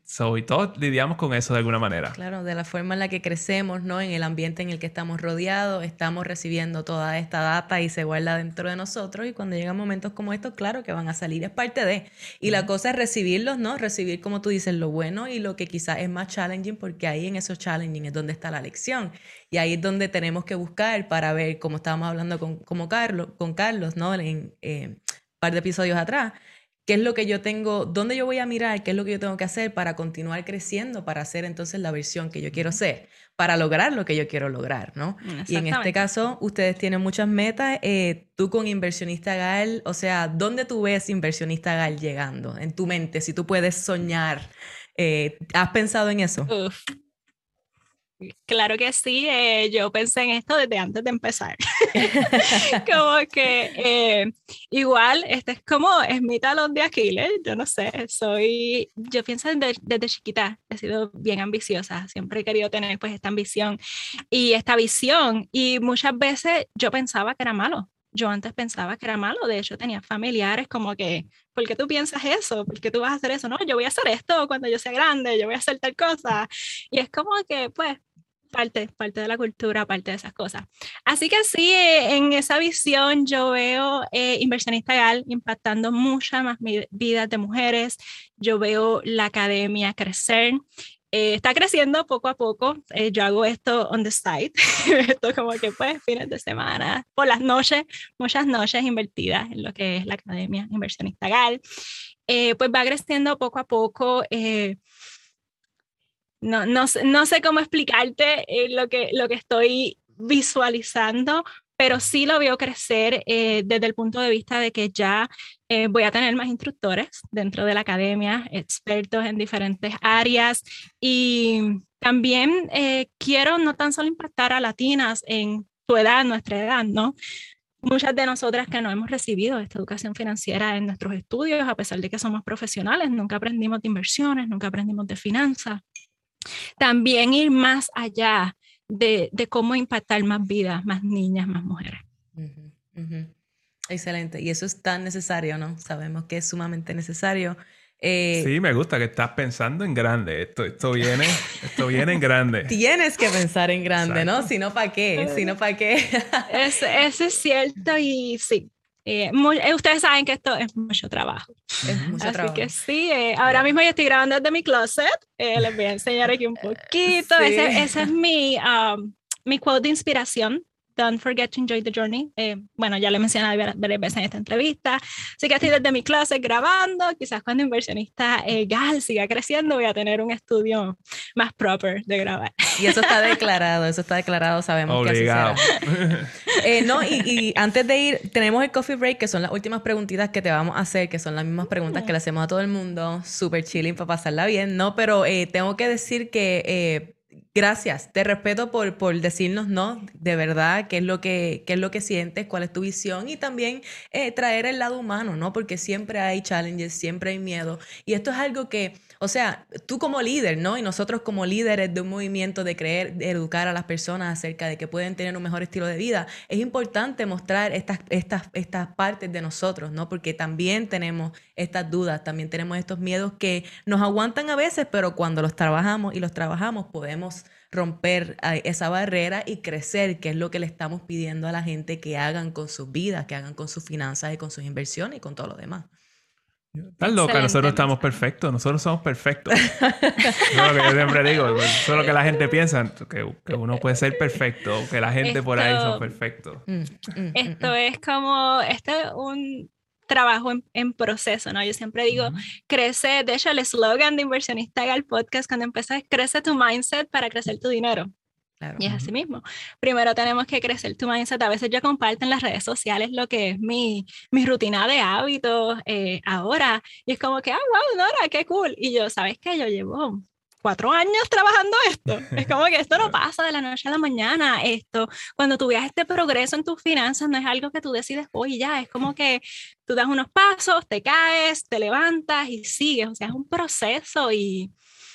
Y todos lidiamos con eso de alguna manera. Claro, de la forma en la que crecemos, ¿no? En el ambiente en el que estamos rodeados, estamos recibiendo toda esta data y se guarda dentro de nosotros y cuando llegan momentos como estos, claro que van a salir, es parte de. Y la cosa es recibirlos, ¿no? Recibir, como tú dices, lo bueno y lo que quizás es más challenging, porque ahí en esos challenging es donde está la lección. Y ahí es donde tenemos que buscar para ver, como estábamos hablando con Carlos, ¿no? En un par de episodios atrás, qué es lo que yo tengo, dónde yo voy a mirar, qué es lo que yo tengo que hacer para continuar creciendo, para hacer entonces la versión que yo quiero ser, para lograr lo que yo quiero lograr, ¿no? Y en este caso, ustedes tienen muchas metas. Tú con Inversionista GAL, o sea, ¿dónde tú ves Inversionista GAL llegando en tu mente? Si tú puedes soñar, ¿has pensado en eso? Uf. Claro que sí, yo pensé en esto desde antes de empezar. Como que igual, es mi talón de Aquiles, yo no sé, yo pienso desde chiquita, he sido bien ambiciosa, siempre he querido tener pues esta ambición y esta visión y muchas veces yo pensaba que era malo. Yo antes pensaba que era malo, de hecho tenía familiares como que, ¿por qué tú piensas eso? ¿Por qué tú vas a hacer eso? No, yo voy a hacer esto cuando yo sea grande, yo voy a hacer tal cosa. Y es como que, pues, parte de la cultura, parte de esas cosas. Así que sí, en esa visión yo veo Inversionista GAL impactando muchas más vidas de mujeres. Yo veo la academia crecer. Está creciendo poco a poco. Yo hago esto on the side. Esto como que pues fines de semana, por las noches, muchas noches invertidas en lo que es la academia Inversionista GAL. Pues va creciendo poco a poco. No sé cómo explicarte lo que estoy visualizando, pero sí lo veo crecer desde el punto de vista de que ya voy a tener más instructores dentro de la academia, expertos en diferentes áreas y también quiero no tan solo impactar a latinas en tu edad, nuestra edad, ¿no? Muchas de nosotras que no hemos recibido esta educación financiera en nuestros estudios, a pesar de que somos profesionales, nunca aprendimos de inversiones, nunca aprendimos de finanzas. También ir más allá de cómo impactar más vidas, más niñas, más mujeres. Uh-huh, uh-huh. Excelente. Y eso es tan necesario, ¿no? Sabemos que es sumamente necesario. Sí, me gusta que estás pensando en grande. Esto viene en grande. Tienes que pensar en grande, exacto, ¿no? Si no, ¿para qué? Si no, ¿para qué? Eso es cierto y sí. Ustedes saben que esto es mucho trabajo. Es mucho trabajo. Así que sí, ahora mismo yo estoy grabando desde mi closet. Les voy a enseñar aquí un poquito. Sí. Ese es mi quote de inspiración. Don't forget to enjoy the journey. Bueno, ya lo he mencionado varias veces en esta entrevista. Así que estoy desde mi clase grabando. Quizás cuando Inversionista GAL siga creciendo, voy a tener un estudio más proper de grabar. Y eso está declarado, sabemos obligado. Que así será. No, y antes de ir, tenemos el coffee break, que son las últimas preguntitas que te vamos a hacer, que son las mismas preguntas que le hacemos a todo el mundo. Súper chilling para pasarla bien, ¿no? Pero tengo que decir que... gracias, te respeto por decirnos, ¿no? De verdad, qué es lo que sientes, cuál es tu visión y también traer el lado humano, ¿no? Porque siempre hay challenges, siempre hay miedo y esto es algo que, o sea, tú como líder, ¿no? Y nosotros como líderes de un movimiento de educar a las personas acerca de que pueden tener un mejor estilo de vida, es importante mostrar estas partes de nosotros, ¿no? Porque también tenemos estas dudas, también tenemos estos miedos que nos aguantan a veces, pero cuando los trabajamos podemos romper esa barrera y crecer, que es lo que le estamos pidiendo a la gente que hagan con sus vidas, que hagan con sus finanzas y con sus inversiones y con todo lo demás. Están loca, nosotros estamos perfectos, nosotros somos perfectos. Eso es lo que yo siempre digo, eso es lo que la gente piensa, que uno puede ser perfecto, que la gente por ahí son perfectos. Esto es un trabajo en proceso, ¿no? Yo siempre digo, crece, de hecho el eslogan de Inversionista GAL Podcast cuando empecé es crece tu mindset para crecer tu dinero. Claro. Y es así mismo. Primero tenemos que crecer tu mindset. A veces yo comparto en las redes sociales lo que es mi rutina de hábitos ahora. Y es como que, wow, Nora, qué cool. Y yo, ¿sabes qué? Yo llevo 4 años trabajando esto. Es como que esto no pasa de la noche a la mañana. Cuando tú veas este progreso en tus finanzas, no es algo que tú decides hoy ya. Es como que tú das unos pasos, te caes, te levantas y sigues. O sea, es un proceso y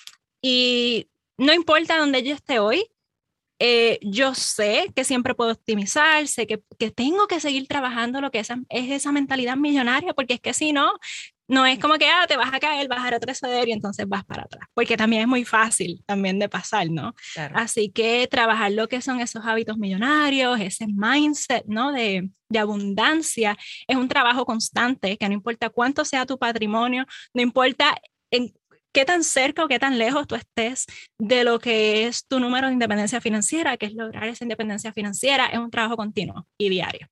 no importa dónde yo esté hoy, yo sé que siempre puedo optimizar, sé que tengo que seguir trabajando lo que es esa mentalidad millonaria, porque es que si no, No es como que te vas a caer, vas a retroceder y entonces vas para atrás, porque también es muy fácil también de pasar, ¿no? Claro. Así que trabajar lo que son esos hábitos millonarios, ese mindset, ¿no? De abundancia, es un trabajo constante, que no importa cuánto sea tu patrimonio, no importa en qué tan cerca o qué tan lejos tú estés de lo que es tu número de independencia financiera, que es lograr esa independencia financiera, es un trabajo continuo y diario.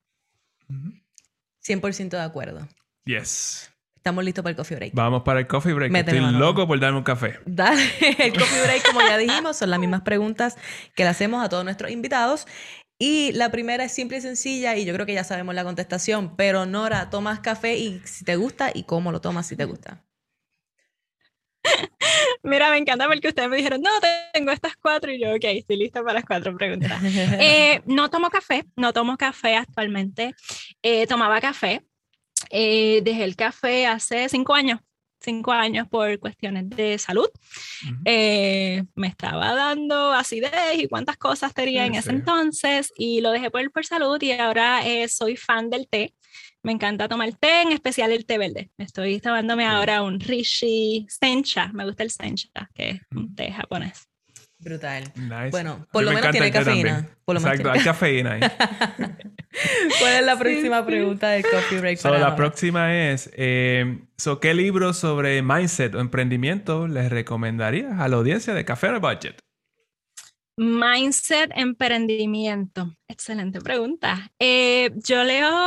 100% de acuerdo. Yes. Estamos listos para el coffee break. Vamos para el coffee break. Métele Estoy mano. loco por darme un café. Dale, el coffee break, como ya dijimos, son las mismas preguntas que le hacemos a todos nuestros invitados. Y la primera es simple y sencilla, y yo creo que ya sabemos la contestación, pero Nora, ¿tomas café y si te gusta? ¿Y cómo lo tomas si te gusta? Mira, me encanta porque ustedes me dijeron, no, tengo estas 4 y yo, ok, estoy lista para las 4 preguntas. No tomo café actualmente. Tomaba café. Dejé el café hace 5 años. 5 años por cuestiones de salud. Me estaba dando acidez y cuántas cosas tenía en ese entonces y lo dejé por salud y ahora soy fan del té. Me encanta tomar té, en especial el té verde. Estoy tomándome ahora un Rishi Sencha. Me gusta el Sencha, que es un té japonés. Brutal. Nice. Bueno, por lo menos tiene cafeína. Exacto, hay cafeína ahí. ¿Cuál es la próxima pregunta del coffee break? La próxima es, ¿qué libro sobre mindset o emprendimiento les recomendarías a la audiencia de Café on a Budget? Mindset, emprendimiento. Excelente pregunta. Yo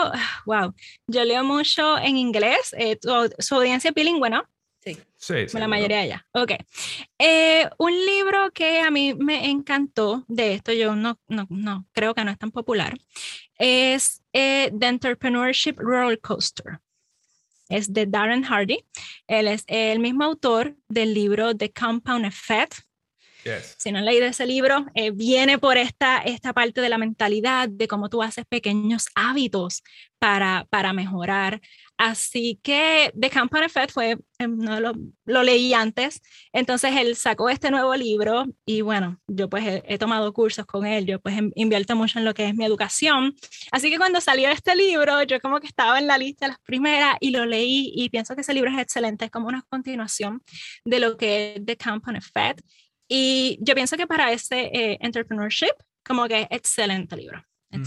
leo mucho en inglés. Su audiencia es bilingüe, ¿no? Sí. La mayoría de allá. Ok. Un libro que a mí me encantó de esto, yo no creo que no es tan popular, es The Entrepreneurship Roller Coaster. Es de Darren Hardy. Él es el mismo autor del libro The Compound Effect. Yes. Si no han leído ese libro, viene por esta parte de la mentalidad, de cómo tú haces pequeños hábitos para mejorar. Así que The Compound Effect lo leí antes, entonces él sacó este nuevo libro y bueno, yo pues he tomado cursos con él, yo pues invierto mucho en lo que es mi educación. Así que cuando salió este libro, yo como que estaba en la lista de las primeras y lo leí y pienso que ese libro es excelente, es como una continuación de lo que es The Compound Effect. Y yo pienso que para ese entrepreneurship, como que excelente libro.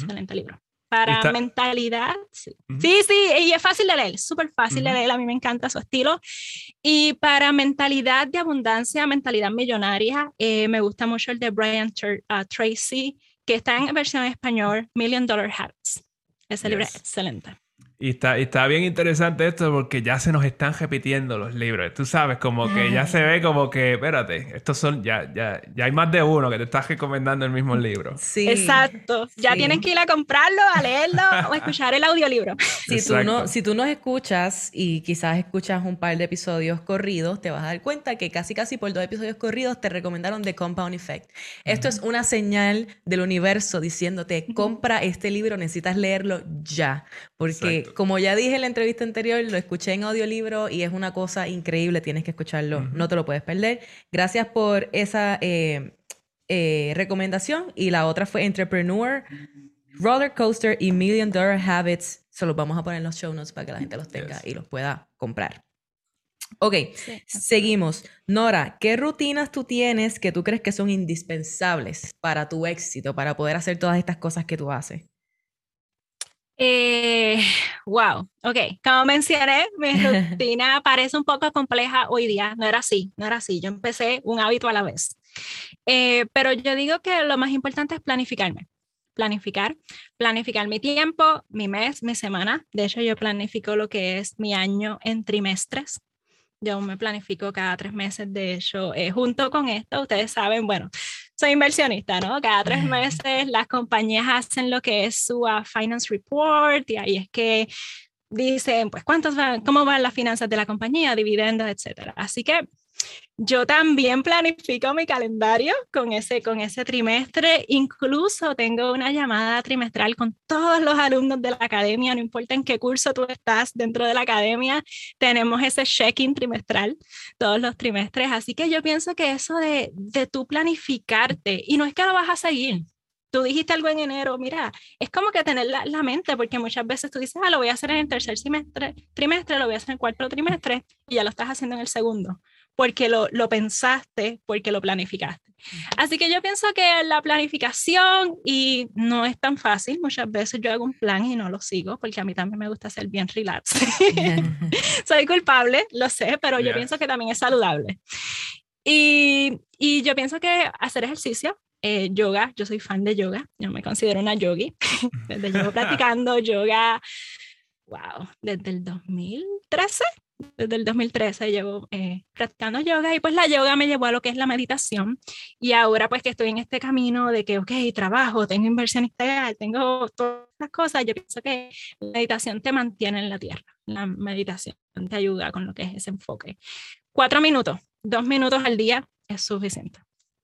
Para mentalidad, sí. Sí, y es fácil de leer, súper fácil de leer, a mí me encanta su estilo. Y para mentalidad de abundancia, mentalidad millonaria, me gusta mucho el de Brian Tracy, que está en versión en español, $1 Million Habits. Ese libro es excelente. Y está bien interesante esto porque ya se nos están repitiendo los libros. Tú sabes, como que ya se ve como que, espérate, estos son, ya hay más de uno que te estás recomendando el mismo libro. Sí. Exacto. Ya tienes que ir a comprarlo, a leerlo o a escuchar el audiolibro. Si tú nos escuchas y quizás escuchas un par de episodios corridos, te vas a dar cuenta que casi por 2 episodios corridos te recomendaron The Compound Effect. Esto es una señal del universo diciéndote, compra este libro, necesitas leerlo ya. Porque como ya dije en la entrevista anterior, lo escuché en audiolibro y es una cosa increíble, tienes que escucharlo, no te lo puedes perder. Gracias por esa recomendación. Y la otra fue Entrepreneur, Roller Coaster y $1 Million Habits. Se los vamos a poner en los show notes para que la gente los tenga y los pueda comprar. Ok, seguimos. Nora, ¿qué rutinas tú tienes que tú crees que son indispensables para tu éxito, para poder hacer todas estas cosas que tú haces? Wow, ok, como mencioné, mi rutina parece un poco compleja hoy día, no era así, yo empecé un hábito a la vez, pero yo digo que lo más importante es planificar mi tiempo, mi mes, mi semana. De hecho, yo planifico lo que es mi año en trimestres. Yo me planifico cada 3 meses. De hecho, junto con esto, ustedes saben, bueno, soy inversionista, ¿no? Cada 3 meses las compañías hacen lo que es su Finance Report y ahí es que dicen, pues, cómo van las finanzas de la compañía, dividendos, etcétera. Así que yo también planifico mi calendario con ese trimestre. Incluso tengo una llamada trimestral con todos los alumnos de la academia, no importa en qué curso tú estás dentro de la academia, tenemos ese check-in trimestral todos los trimestres. Así que yo pienso que eso de tú planificarte, y no es que lo vas a seguir, tú dijiste algo en enero, mira, es como que tener la mente, porque muchas veces tú dices, lo voy a hacer en el tercer trimestre, lo voy a hacer en el cuarto trimestre, y ya lo estás haciendo en el segundo, porque lo pensaste, porque lo planificaste. Así que yo pienso que la planificación, y no es tan fácil, muchas veces yo hago un plan y no lo sigo, porque a mí también me gusta ser bien relax. Soy culpable, lo sé, pero yo pienso que también es saludable. Y yo pienso que hacer ejercicio, yoga, yo soy fan de yoga, yo me considero una yogi, desde llevo practicando yoga, desde el 2013. Desde el 2013 llevo practicando yoga, y pues la yoga me llevó a lo que es la meditación, y ahora pues que estoy en este camino de que trabajo, tengo inversión integral, tengo todas las cosas, yo pienso que la meditación te mantiene en la tierra, la meditación te ayuda con lo que es ese enfoque. 4 minutos, 2 minutos al día es suficiente.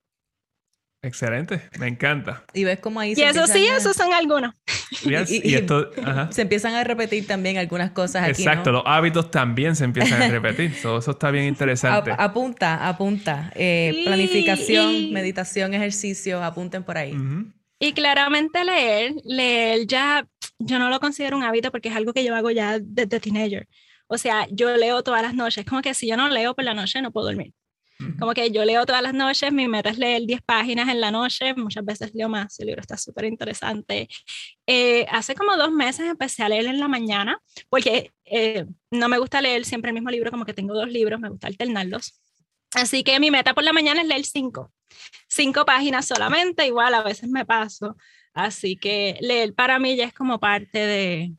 Excelente, me encanta. Y ves cómo ahí y eso sí, esos son algunos. Y esto, se empiezan a repetir también algunas cosas aquí, exacto, ¿no? Los hábitos también se empiezan a repetir. Eso está bien interesante. Apunta. Planificación, meditación, ejercicio, apunten por ahí. Uh-huh. Y claramente leer ya, yo no lo considero un hábito, porque es algo que yo hago ya desde teenager. O sea, yo leo todas las noches. Como que si yo no leo por la noche, no puedo dormir. Como que yo leo todas las noches, mi meta es leer 10 páginas en la noche, muchas veces leo más, el libro está súper interesante. Hace como 2 meses empecé a leer en la mañana, porque no me gusta leer siempre el mismo libro, como que tengo 2 libros, me gusta alternarlos. Así que mi meta por la mañana es leer 5 páginas solamente, igual a veces me paso. Así que leer para mí ya es como parte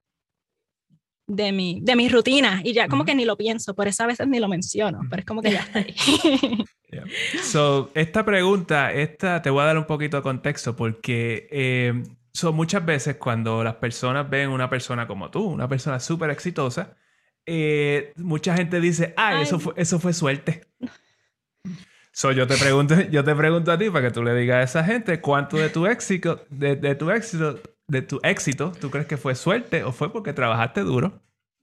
de mi rutina, y ya como que ni lo pienso, por eso a veces ni lo menciono, pero es como que ya está ahí. Yeah. So, esta pregunta, te voy a dar un poquito de contexto, porque muchas veces cuando las personas ven una persona como tú, una persona súper exitosa, mucha gente dice, eso fue suerte. So, yo te pregunto a ti, para que tú le digas a esa gente cuánto de tu éxito tú crees que fue suerte o fue porque trabajaste duro.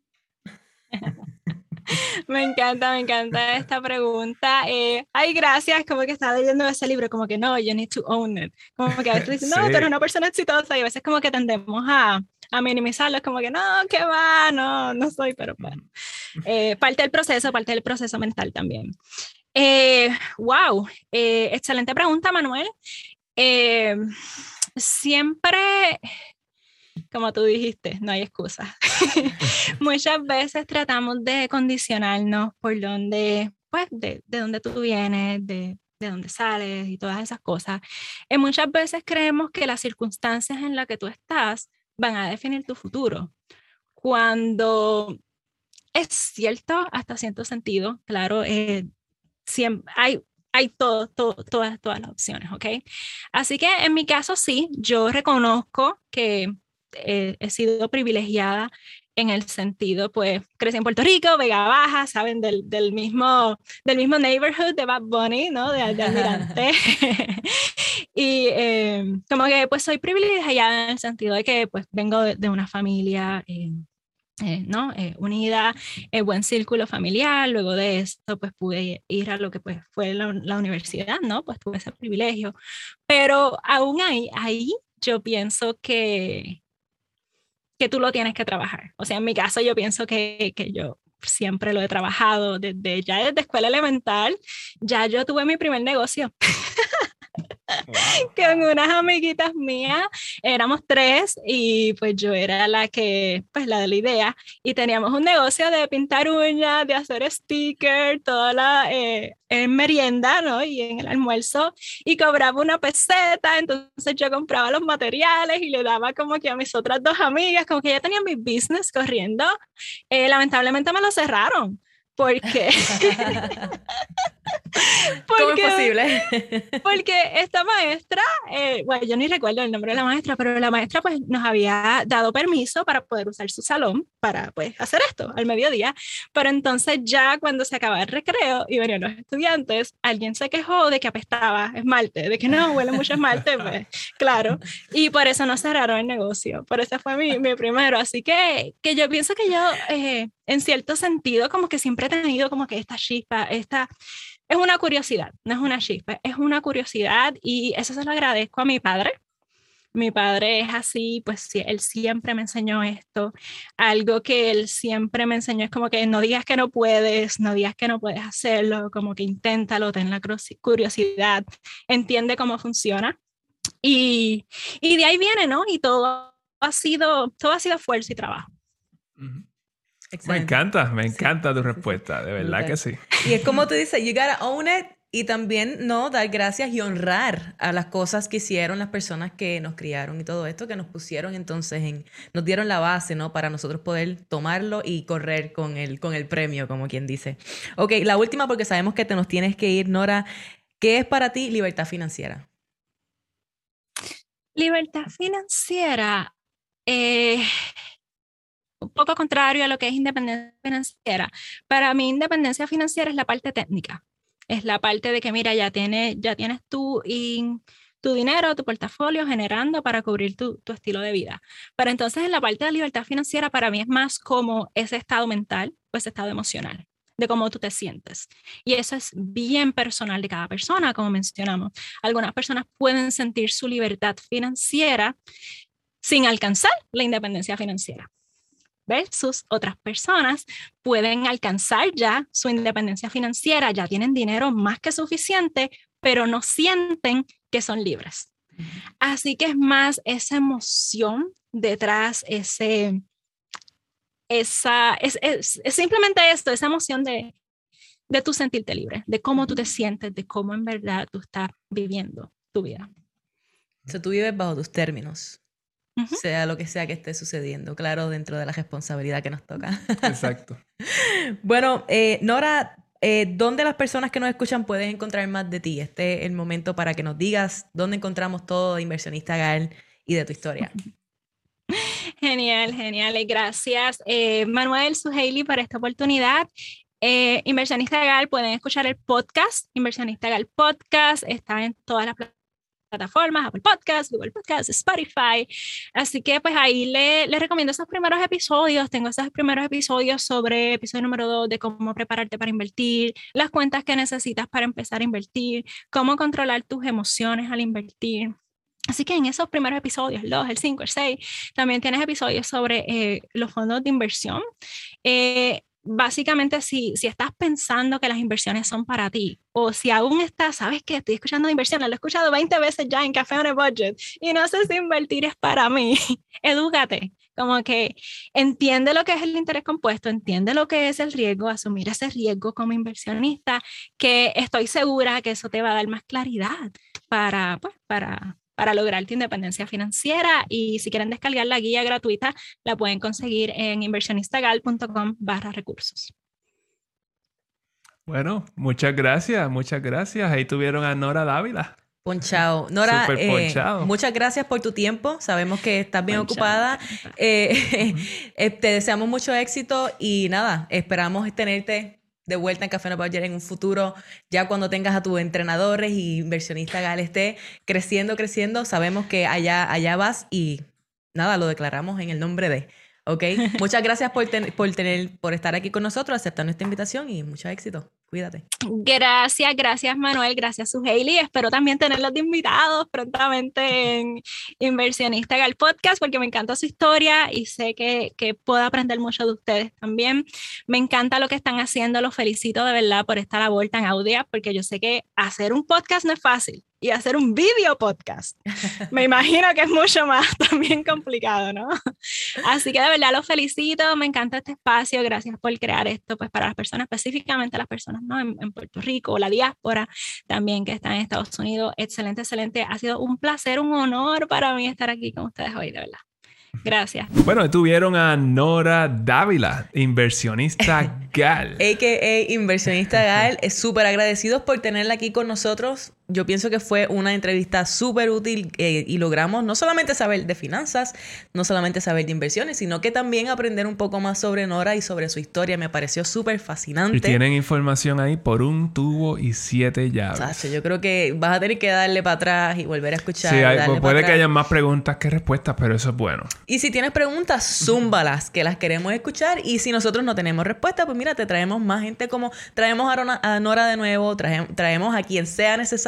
Me encanta esta pregunta. Gracias, como que estaba leyendo ese libro, como que no, you need to own it. Como que a veces dicen, no, tú eres una persona exitosa, y a veces como que tendemos a minimizarlo, es como que no, qué va, no soy, pero bueno. Parte del proceso mental también. Excelente pregunta, Manuel. Siempre, como tú dijiste, no hay excusa. Muchas veces tratamos de condicionarnos por donde, pues, de dónde tú vienes, de dónde sales y todas esas cosas. Y muchas veces creemos que las circunstancias en las que tú estás van a definir tu futuro, cuando es cierto hasta cierto sentido. Claro, siempre hay todas las opciones, ¿ok? Así que en mi caso sí, yo reconozco que he sido privilegiada en el sentido, pues, crecí en Puerto Rico, Vega Baja, ¿saben? Del mismo neighborhood de Bad Bunny, ¿no? De Almirante. Y como que, pues, soy privilegiada en el sentido de que, pues, vengo de una familia unida, buen círculo familiar. Luego de esto, pues, pude ir a lo que, pues, fue la universidad, ¿no? Pues tuve ese privilegio. Pero aún ahí yo pienso que tú lo tienes que trabajar. O sea, en mi caso yo pienso que yo siempre lo he trabajado desde escuela elemental. Ya yo tuve mi primer negocio. Con unas amiguitas mías, éramos 3, y pues yo era la de la idea, y teníamos un negocio de pintar uñas, de hacer stickers, toda la en merienda, ¿no? Y en el almuerzo, y cobraba una peseta. Entonces yo compraba los materiales y le daba como que a mis otras 2 amigas, como que ya tenían mi business corriendo. Lamentablemente me lo cerraron. ¿Por qué? ¿Cómo es posible? Porque esta maestra, yo ni recuerdo el nombre de la maestra, pero la maestra, pues, nos había dado permiso para poder usar su salón para, pues, hacer esto al mediodía. Pero entonces ya cuando se acababa el recreo y venían los estudiantes, alguien se quejó de que apestaba esmalte, de que no, huele mucho esmalte, pues, claro. Y por eso nos cerraron el negocio. Por eso fue mi primero. Así que yo pienso que yo, en cierto sentido, como que siempre he tenido como que esta chispa, es una curiosidad, no es una chispa, es una curiosidad, y eso se lo agradezco a mi padre, Mi padre es así, pues sí, él siempre me enseñó esto. Algo que él siempre me enseñó es como que no digas que no puedes, no digas que no puedes hacerlo, como que inténtalo, ten la curiosidad, entiende cómo funciona. Y de ahí viene, ¿no? Y todo ha sido esfuerzo y trabajo. Excelente. Me encanta tu respuesta, de verdad Brutal. que sí. Y es como tú dices, you gotta own it y también, ¿no? Dar gracias y honrar a las cosas que hicieron las personas que nos criaron y todo esto, que nos pusieron entonces nos dieron la base, ¿no? Para nosotros poder tomarlo y correr con el premio, como quien dice. Ok, la última porque sabemos que te nos tienes que ir, Nora. ¿Qué es para ti libertad financiera? Libertad financiera, un poco contrario a lo que es independencia financiera. Para mí, independencia financiera es la parte técnica. Es la parte de que, mira, ya tienes tu dinero, tu portafolio generando para cubrir tu estilo de vida. Pero entonces, en la parte de libertad financiera, para mí es más como ese estado mental o ese estado emocional, de cómo tú te sientes. Y eso es bien personal de cada persona, como mencionamos. Algunas personas pueden sentir su libertad financiera sin alcanzar la independencia financiera, versus otras personas pueden alcanzar ya su independencia financiera, ya tienen dinero más que suficiente, pero no sienten que son libres. Así que es más esa emoción detrás, es simplemente esto, esa emoción de tu sentirte libre, de cómo tú te sientes, de cómo en verdad tú estás viviendo tu vida. O sea, tú vives bajo tus términos. Sea lo que sea que esté sucediendo, claro, dentro de la responsabilidad que nos toca. Exacto. Bueno, Nora, ¿dónde las personas que nos escuchan pueden encontrar más de ti? Este es el momento para que nos digas dónde encontramos todo de Inversionista GAL y de tu historia. Genial, genial. Gracias, Manuel, Suheili, por esta oportunidad. Inversionista GAL, pueden escuchar el podcast. Inversionista GAL Podcast está en todas las plataformas, Apple Podcasts, Google Podcasts, Spotify. Así que pues ahí les recomiendo esos primeros episodios. Tengo esos primeros episodios sobre episodio número 2 de cómo prepararte para invertir, las cuentas que necesitas para empezar a invertir, cómo controlar tus emociones al invertir. Así que en esos primeros episodios, el 2, el 5, el 6, también tienes episodios sobre los fondos de inversión. Básicamente, si estás pensando que las inversiones son para ti, o si aún estás, sabes que estoy escuchando de inversiones, lo he escuchado 20 veces ya en Café on a Budget y no sé si invertir es para mí, edúcate, como que entiende lo que es el interés compuesto, entiende lo que es el riesgo, asumir ese riesgo como inversionista, que estoy segura que eso te va a dar más claridad para lograr tu independencia financiera. Y si quieren descargar la guía gratuita, la pueden conseguir en inversionistagal.com/recursos. Bueno, muchas gracias, muchas gracias. Ahí tuvieron a Nora Dávila. Ponchao. Nora, ponchado. Muchas gracias por tu tiempo. Sabemos que estás bien ocupada. Te deseamos mucho éxito y nada, esperamos tenerte de vuelta en Café on a Budget en un futuro, ya cuando tengas a tus entrenadores y Inversionista GAL esté creciendo. Sabemos que allá vas y nada, lo declaramos en el nombre de... ¿Ok? Muchas gracias por estar aquí con nosotros, aceptar nuestra invitación y mucho éxito. Cuídate. Gracias Manuel, gracias Suheili. Espero también tenerlos de invitados prontamente en Inversionista GAL Podcast porque me encanta su historia y sé que puedo aprender mucho de ustedes también. Me encanta lo que están haciendo, los felicito de verdad por esta labor tan audaz porque yo sé que hacer un podcast no es fácil. Y hacer un video podcast, me imagino que es mucho más también complicado, ¿no? Así que de verdad los felicito, me encanta este espacio, gracias por crear esto, pues para las personas, específicamente las personas, ¿no? en Puerto Rico, la diáspora también que está en Estados Unidos. Excelente, excelente. Ha sido un placer, un honor para mí estar aquí con ustedes hoy, de verdad. Gracias. Bueno, tuvieron a Nora Dávila, Inversionista GAL. A.K.A. Inversionista GAL. Es súper agradecidos por tenerla aquí con nosotros. Yo pienso que fue una entrevista súper útil y logramos no solamente saber de finanzas, no solamente saber de inversiones, sino que también aprender un poco más sobre Nora y sobre su historia. Me pareció súper fascinante. Y tienen información ahí por un tubo y 7 llaves. Sacho, yo creo que vas a tener que darle para atrás y volver a escuchar. Sí, puede que haya más preguntas que respuestas, pero eso es bueno. Y si tienes preguntas, zúmbalas, que las queremos escuchar. Y si nosotros no tenemos respuesta, pues mira, te traemos más gente como... Traemos a Nora de nuevo, traemos a quien sea necesario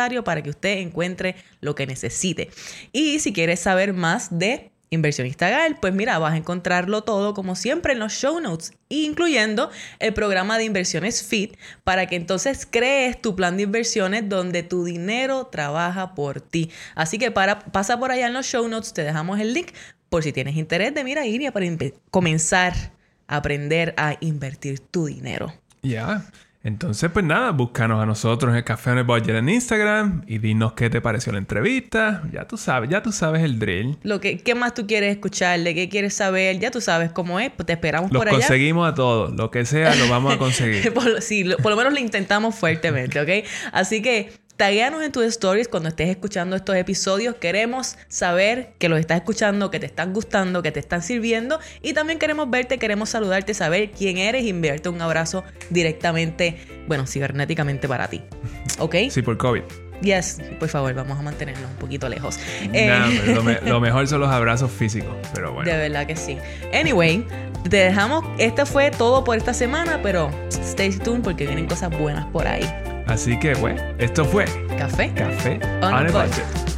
necesario para que usted encuentre lo que necesite. Y si quieres saber más de Inversionista Gal, pues mira, vas a encontrarlo todo como siempre en los show notes, incluyendo el programa de inversiones FIT, para que entonces crees tu plan de inversiones donde tu dinero trabaja por ti. Así que pasa por allá en los show notes, te dejamos el link por si tienes interés de ir y para comenzar a aprender a invertir tu dinero. Ya. Entonces, pues nada, búscanos a nosotros en el Café on a Budget en Instagram y dinos qué te pareció la entrevista. Ya tú sabes el drill. ¿Qué más tú quieres escuchar? ¿De qué quieres saber? Ya tú sabes cómo es. Pues te esperamos Los por allá. Los conseguimos a todos. Lo que sea, lo vamos a conseguir. por lo menos lo intentamos fuertemente, ¿ok? Así que taguéanos en tus stories cuando estés escuchando estos episodios. Queremos saber que los estás escuchando, que te están gustando, que te están sirviendo. Y también queremos verte, queremos saludarte, saber quién eres y enviarte un abrazo directamente, cibernéticamente para ti. ¿Ok? Sí, por COVID. Yes, por favor, vamos a mantenernos un poquito lejos. Lo mejor son los abrazos físicos, pero bueno. De verdad que sí. Anyway, te dejamos. Este fue todo por esta semana, pero stay tuned porque vienen cosas buenas por ahí. Así que, bueno, esto fue Café on a Budget.